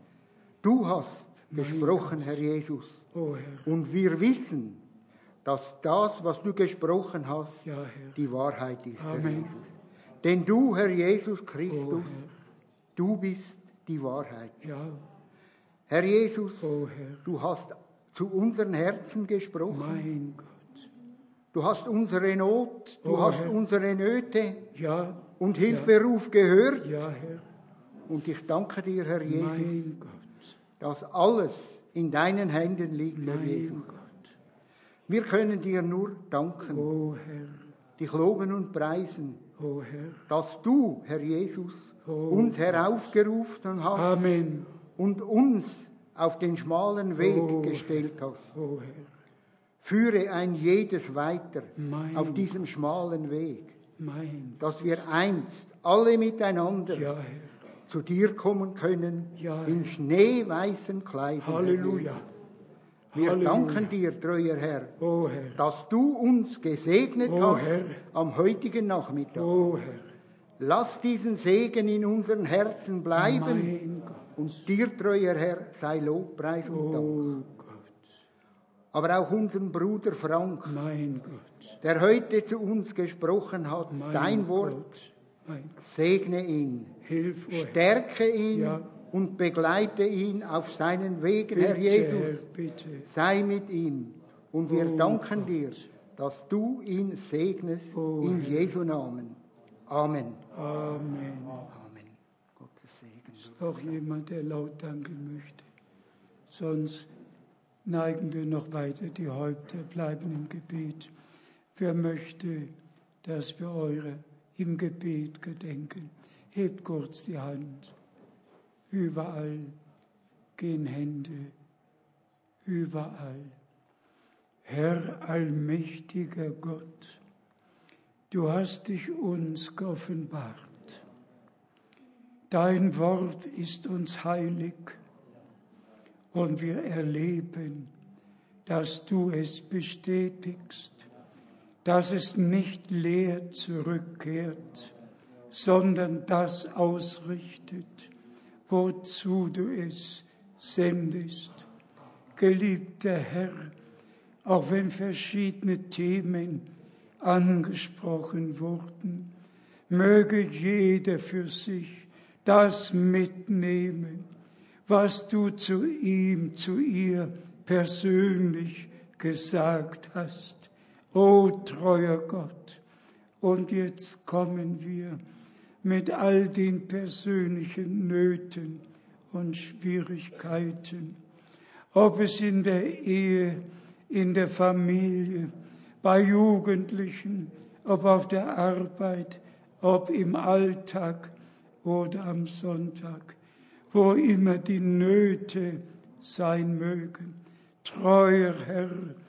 Du hast Mein gesprochen, Gott. Herr Jesus, o Herr, und wir wissen, dass das, was du gesprochen hast, ja, Herr, die Wahrheit ist, Herr Amen. Jesus. Denn du, Herr Jesus o Christus, Herr, du bist die Wahrheit. ja, Herr Jesus, o Herr, du hast zu unseren Herzen gesprochen. mein Gott, Du hast unsere Not, du Oh, hast Herr. unsere Nöte ja, und Hilferuf gehört. ja, Herr, Und ich danke dir, Herr Jesus, mein Gott, dass alles in deinen Händen liegt, Herr Jesus. mein Gott, Wir können dir nur danken, o Herr, dich loben und preisen, o Herr, dass du, Herr Jesus, Oh, uns heraufgerufen hast Amen, und uns auf den schmalen Weg Oh, gestellt hast. o Herr, Führe ein jedes weiter Mein auf diesem schmalen Weg, mein, dass wir einst alle miteinander ja, Herr, zu dir kommen können Ja, in schneeweißen Kleidern. Herr Halleluja, Jesus. Wir Halleluja. danken dir, treuer Herr, o Herr, dass du uns gesegnet Oh, hast Herr. am heutigen Nachmittag. o Herr, Lass diesen Segen in unseren Herzen bleiben mein Gott, und dir, treuer Herr, sei Lob, Preis und Dank. o Gott, Aber auch unseren Bruder Frank, mein Gott, der heute zu uns gesprochen hat, mein dein Wort, Gott, mein Gott, segne ihn, hilf, o Herr, stärke ihn Ja. und begleite ihn auf seinen Wegen, bitte, Herr Jesus. Herr, bitte, Sei mit ihm und wir Oh danken Gott. dir, dass du ihn segnest Oh in Herr. Jesu Namen. Amen. Amen. Amen. Gottes Segen. Ist noch jemand, der laut danken möchte? Sonst neigen wir noch weiter die Häupter, bleiben im Gebet. Wer möchte, dass wir eure im Gebet gedenken? Hebt kurz die Hand. Überall gehen Hände. Überall. Herr allmächtiger Gott, du hast dich uns geoffenbart. Dein Wort ist uns heilig und wir erleben, dass du es bestätigst, dass es nicht leer zurückkehrt, sondern das ausrichtet, wozu du es sendest. Geliebter Herr, auch wenn verschiedene Themen angesprochen wurden, möge jeder für sich das mitnehmen, was du zu ihm, zu ihr persönlich gesagt hast. O treuer Gott, und jetzt kommen wir mit all den persönlichen Nöten und Schwierigkeiten, ob es in der Ehe, in der Familie, bei Jugendlichen, ob auf der Arbeit, ob im Alltag oder am Sonntag, wo immer die Nöte sein mögen. Treuer Herr,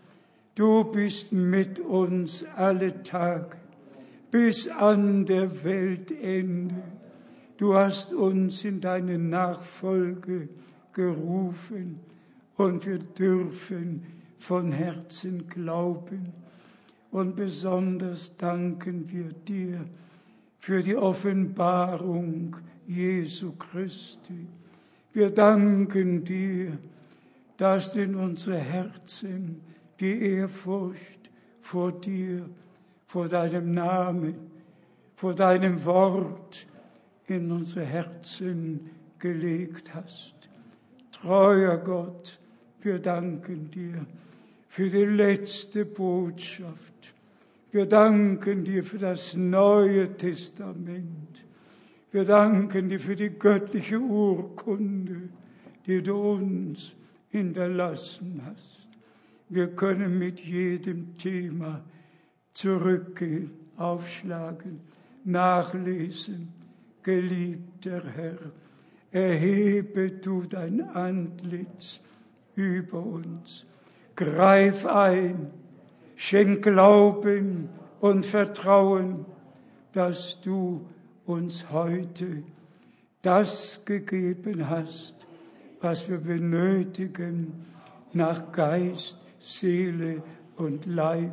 du bist mit uns alle Tage bis an der Weltende. Du hast uns in deine Nachfolge gerufen und wir dürfen von Herzen glauben. Und besonders danken wir dir für die Offenbarung Jesu Christi. Wir danken dir, dass in unsere Herzen die Ehrfurcht vor dir, vor deinem Namen, vor deinem Wort in unsere Herzen gelegt hast. Treuer Gott, wir danken dir für die letzte Botschaft. Wir danken dir für das Neue Testament. Wir danken dir für die göttliche Urkunde, die du uns hinterlassen hast. Wir können mit jedem Thema zurückgehen, aufschlagen, nachlesen. Geliebter Herr, erhebe du dein Antlitz über uns. Greif ein, schenk Glauben und Vertrauen, dass du uns heute das gegeben hast, was wir benötigen nach Geist, Seele und Leib.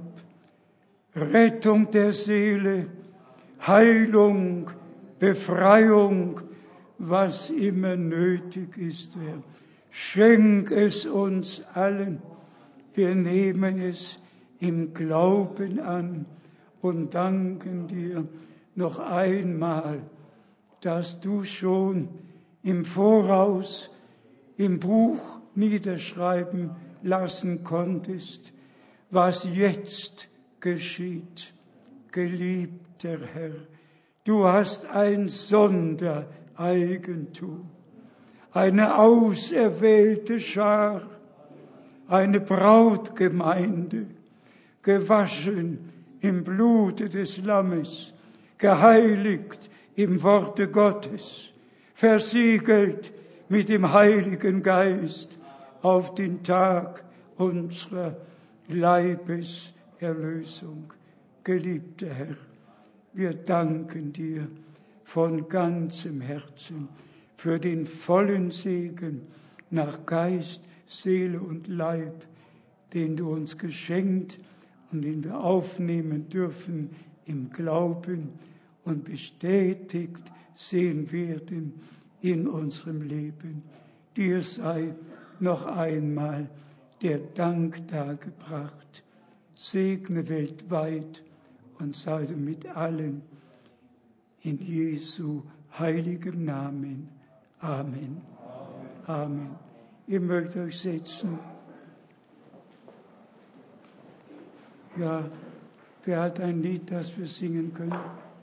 Rettung der Seele, Heilung, Befreiung, was immer nötig ist, Herr. Schenk es uns allen. Wir nehmen es im Glauben an und danken dir noch einmal, dass du schon im Voraus im Buch niederschreiben lassen konntest, was jetzt geschieht. Geliebter Herr, du hast ein Sondereigentum, eine auserwählte Schar, eine Brautgemeinde, gewaschen im Blute des Lammes, geheiligt im Worte Gottes, versiegelt mit dem Heiligen Geist auf den Tag unserer Leibeserlösung. Geliebter Herr, wir danken dir von ganzem Herzen für den vollen Segen nach Geist, Seele und Leib, den du uns geschenkt und den wir aufnehmen dürfen im Glauben und bestätigt sehen werden in unserem Leben. Dir sei noch einmal der Dank dargebracht. Segne weltweit und sei du mit allen in Jesu heiligem Namen. Amen. Amen. Ihr mögt euch setzen. Ja, wer hat ein Lied, das wir singen können?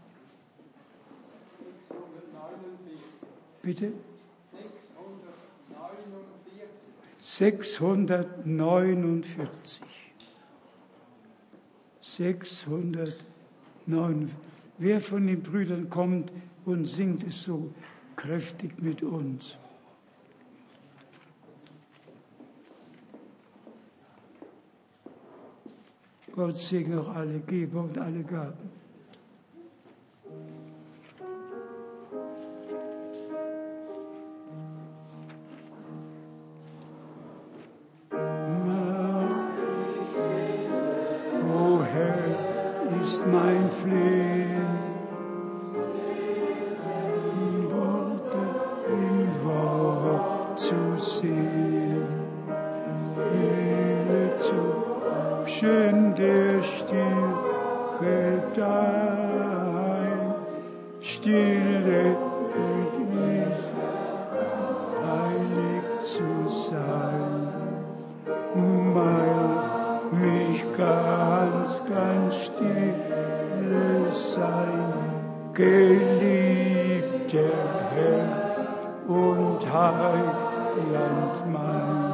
Bitte? 649. 649. Wer von den Brüdern kommt und singt es so kräftig mit uns? Gott segne auch alle Geber und alle Gaben. O Herr, ist mein Flehen, im Wort zu sehen, schön der Stille dein, stille und heilig zu sein, mich ganz, ganz stille sein, geliebter Herr und Heiland mein,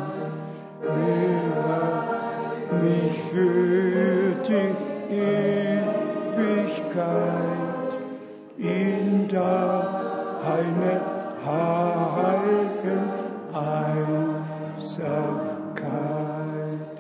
mich für die Ewigkeit in deine heiligen Einsamkeit.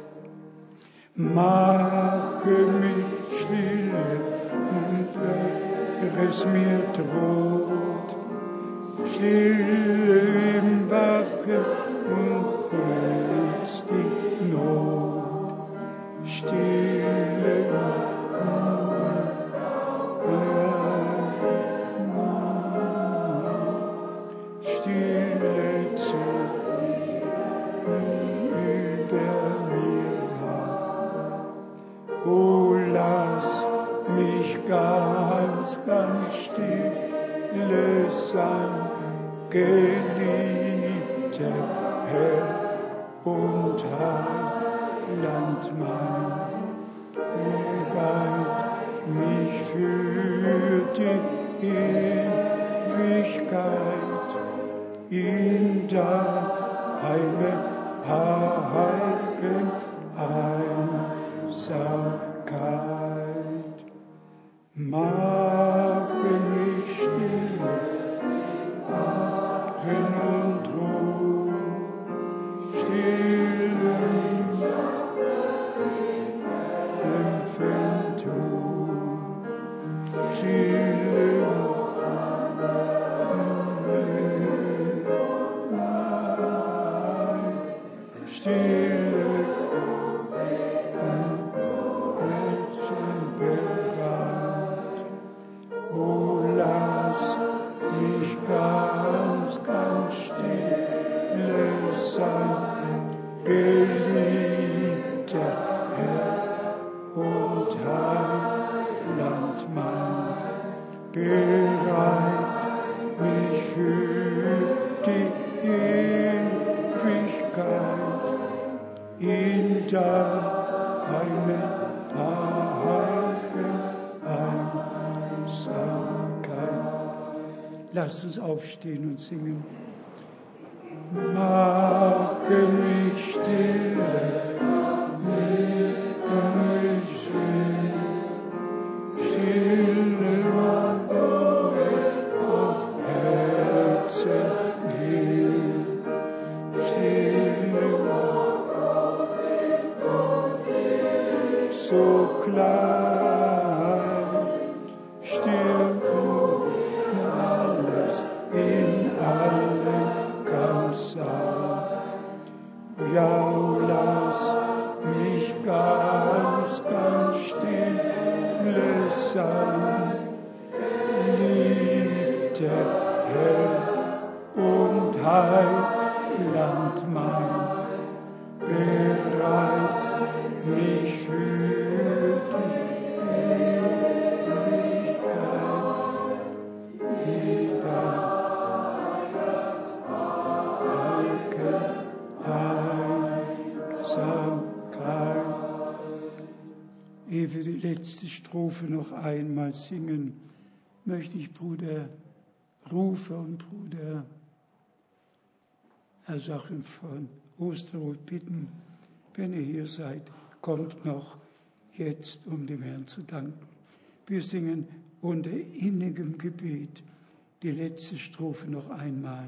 Mache mich stille und wer es mir droht, stille im Wachen und hältst die Not, stille stille zu über mir. O lass mich ganz, ganz stille sein, geliebter Herr und Heiland mein, bereit mich für die Ewigkeit in deine heiligen Einsamkeit. Mache mich stille, Frieden und Ruhe, Stille empfängt du, Stille Stille Herzen bewahrt. O lass mich ganz, ganz stille sein, geliebter Herr und Heiland mein, bereit mich für die Ewigkeit in deine Heiligen Einsamkeit. Lasst uns aufstehen und singen. Mache mich stille, mich still, stille vom Herzen will, stille so klein, still alles in allem ganz sein. Ja, lass mich ganz, ganz stille sein, liebter Herr und Heiland mein, bereit mich für die Ewigkeit in deine Einsamkeit. Ehe wir die letzte Strophe noch einmal singen, möchte ich Bruder Rufer und Bruder Herr Sachen von Osterroth bitten, wenn ihr hier seid, kommt noch jetzt, um dem Herrn zu danken. Wir singen unter innigem Gebet die letzte Strophe noch einmal.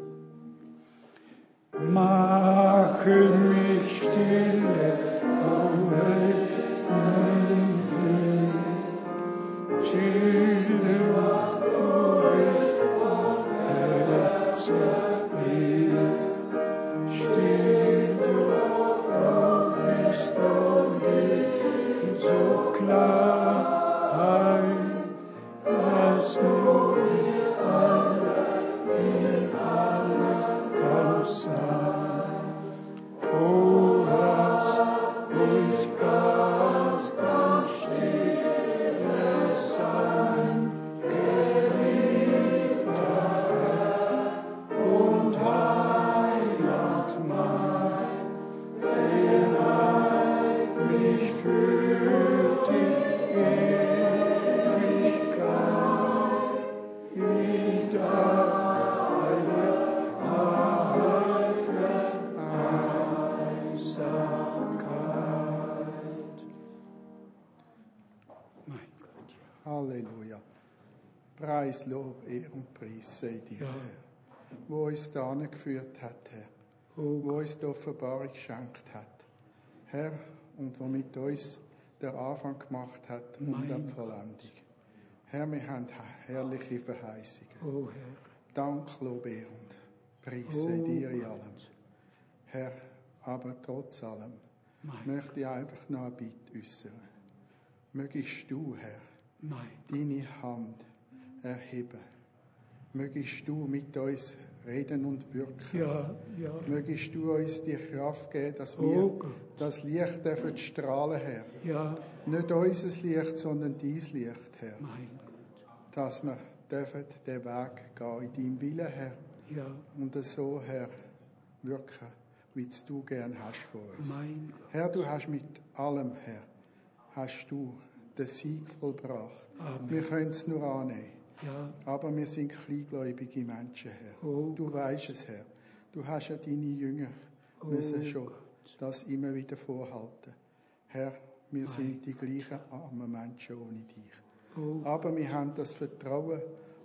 Mache mich stille, o Herr, stille, o Herzen will, stille, so klein, lass nur in allem ganz sein. O, lass mich ganz, ganz stille sein, geliebter Herr und Heiland mein, bereit mich für die Ewigkeit in deine heilige Einsamkeit. Mein Gott, ja. Halleluja. Preis, Lob, Ehre und Preis sei dir, Ja. Herr, wo uns da geführt hat, Herr, Oh wo uns die Offenbarung geschenkt hat, Herr, und wo mit uns der Anfang gemacht hat und Mein die Vollendung. Herr, wir haben herrliche Verheißungen. Oh Herr. Dank, Lob, Ehre und Preis sei dir in allem. Herr, aber trotz allem möchte ich einfach noch ein Bitte äußern. Mögest du, Herr, deine Hand erheben. Mögest du mit uns reden und wirken. Ja, ja. Mögest du uns die Kraft geben, dass wir das Licht dürfen strahlen, Herr. Ja. Nicht unser Licht, sondern dein Licht, Herr. Mein Gott. Dass wir dürfen den Weg gehen in deinem Willen, Herr. Ja. Und so, Herr, wirken, wie es du gern hast von uns. Mein Gott. Herr, du hast mit allem, Herr, hast du den Sieg vollbracht. Amen. Wir können es nur annehmen. Ja. Aber wir sind kleingläubige Menschen, Herr. Oh du weißt es, Herr. Du hast ja deine Jünger müssen schon das immer wieder vorhalten. Herr, wir sind die gleichen armen Menschen ohne dich. Aber wir haben das Vertrauen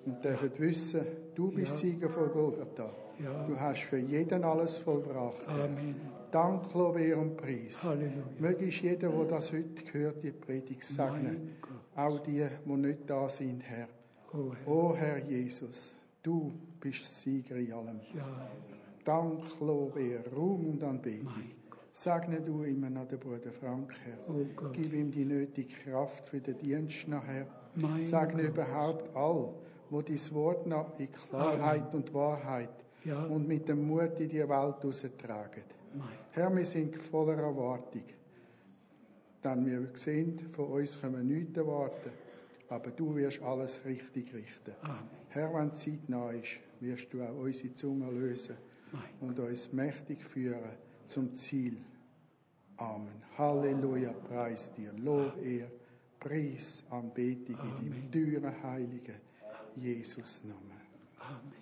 und dürfen wissen, du bist Sieger von Golgatha. Ja. Du hast für jeden alles vollbracht. Herr. Amen. Dank, Lob, Ehre und Preis. Halleluja. Mögest jeder, der das heute hört, die Predigt segnen. Mein Gott. Auch die nicht da sind, Herr. Oh Herr. O Herr Jesus, du bist Sieger in allem. Ja. Dank, Lob, Ehre, Ruhm und Anbetung. Mein Segne du immer noch den Bruder Frank, Herr. Oh Gott. Gib ihm die nötige Kraft für den Dienst nachher. Mein Segne Gott. überhaupt all, wo dein Wort noch in Klarheit und Wahrheit Ja. und mit dem Mut in die Welt raustragen. Mein Herr, wir sind voller Erwartung. Denn wir sehen, von uns können wir nichts erwarten. Aber du wirst alles richtig richten. Amen. Herr, wenn die Zeit nah ist, wirst du auch unsere Zunge lösen Mein und uns mächtig führen zum Ziel. Amen. Halleluja, preis dir. Lob, Ehre, Preis, Anbetung in deinem teuren, heiligen Jesus Namen. Amen.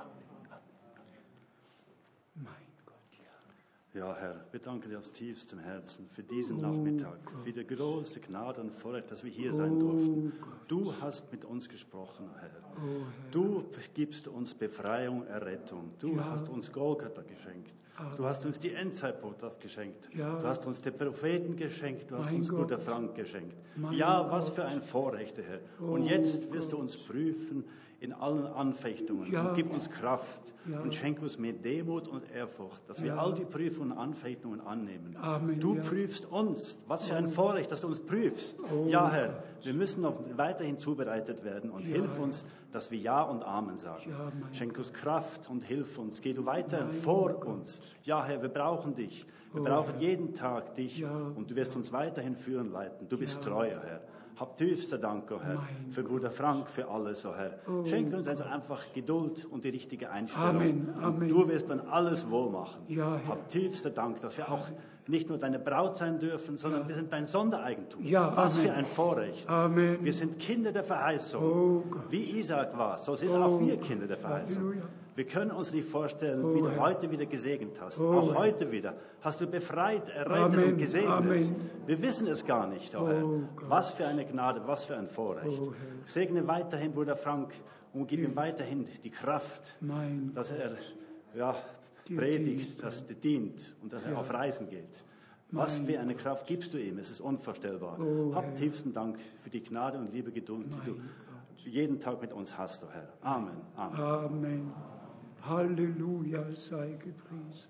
Mein Gott, ja. Ja, Herr, wir danken dir aus tiefstem Herzen für diesen Nachmittag, für die große Gnade und Vorrecht, dass wir hier sein durften. Du hast mit uns gesprochen, Herr. Du gibst uns Befreiung, Errettung. Du hast uns Golgatha geschenkt. Du hast uns die Endzeitbotschaft geschenkt. Ja. Du hast uns den Propheten geschenkt. Du hast Mein uns Gott. Bruder Frank geschenkt. Mein Ja, was Gott. für ein Vorrecht, Herr. Und jetzt wirst du uns prüfen in allen Anfechtungen. Ja. Und gib uns Kraft Ja. und schenk uns mehr Demut und Ehrfurcht, dass wir Ja. all die Prüfungen und Anfechtungen annehmen. Amen, Du ja. prüfst uns. Was für ein Vorrecht, dass du uns prüfst. Ja, Herr, wir müssen noch weiterhin zubereitet werden und hilf uns, dass wir Ja und Amen sagen. Ja, mein Schenk uns Kraft und hilf uns. Geh du weiter vor uns. Ja, Herr, wir brauchen dich. Wir brauchen jeden Tag dich Ja. und du wirst uns weiterhin führen, leiten. Du bist treuer, Herr. Hab tiefster Dank, oh Herr, Mein für Bruder Frank, für alles, oh Herr. Schenke uns also einfach Geduld und die richtige Einstellung. Amen, Amen. Und du wirst dann alles wohl machen. Ja, Herr. Hab tiefster Dank, dass wir auch nicht nur deine Braut sein dürfen, sondern wir sind dein Sondereigentum. Ja, Was Amen. für ein Vorrecht. Amen. Wir sind Kinder der Verheißung. Oh Gott. Wie Isaac war, so sind auch wir Kinder der Verheißung. Halleluja. Wir können uns nicht vorstellen, wie du Herr. heute wieder gesegnet hast. Oh, auch Herr. heute wieder hast du befreit, errettet Amen, und gesegnet. Amen. Wir wissen es gar nicht, oh Herr. Oh Gott. Was für eine Gnade, was für ein Vorrecht. Oh Herr. Segne weiterhin Bruder Frank und gib ihm weiterhin die Kraft, Mein dass er Dir predigt, dient, dass er dient und dass er auf Reisen geht. Was für eine Kraft gibst du ihm? Es ist unvorstellbar. Oh, Hab Herr. tiefsten Dank für die Gnade und liebe Geduld, die du jeden Tag mit uns hast, oh Herr. Amen. Amen. Amen. Halleluja, sei gepriesen.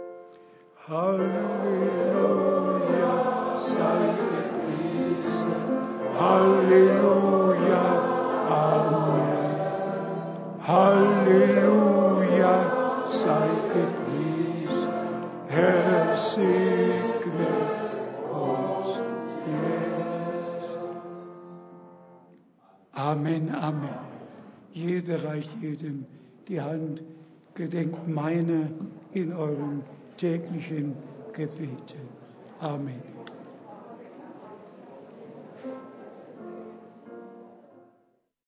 Halleluja, sei gepriesen. Halleluja, Amen. Halleluja, sei gepriesen. Herr, segne uns jetzt. Amen, Amen. Jeder reicht jedem die Hand, gedenkt meine in euren täglichen Gebeten. Amen.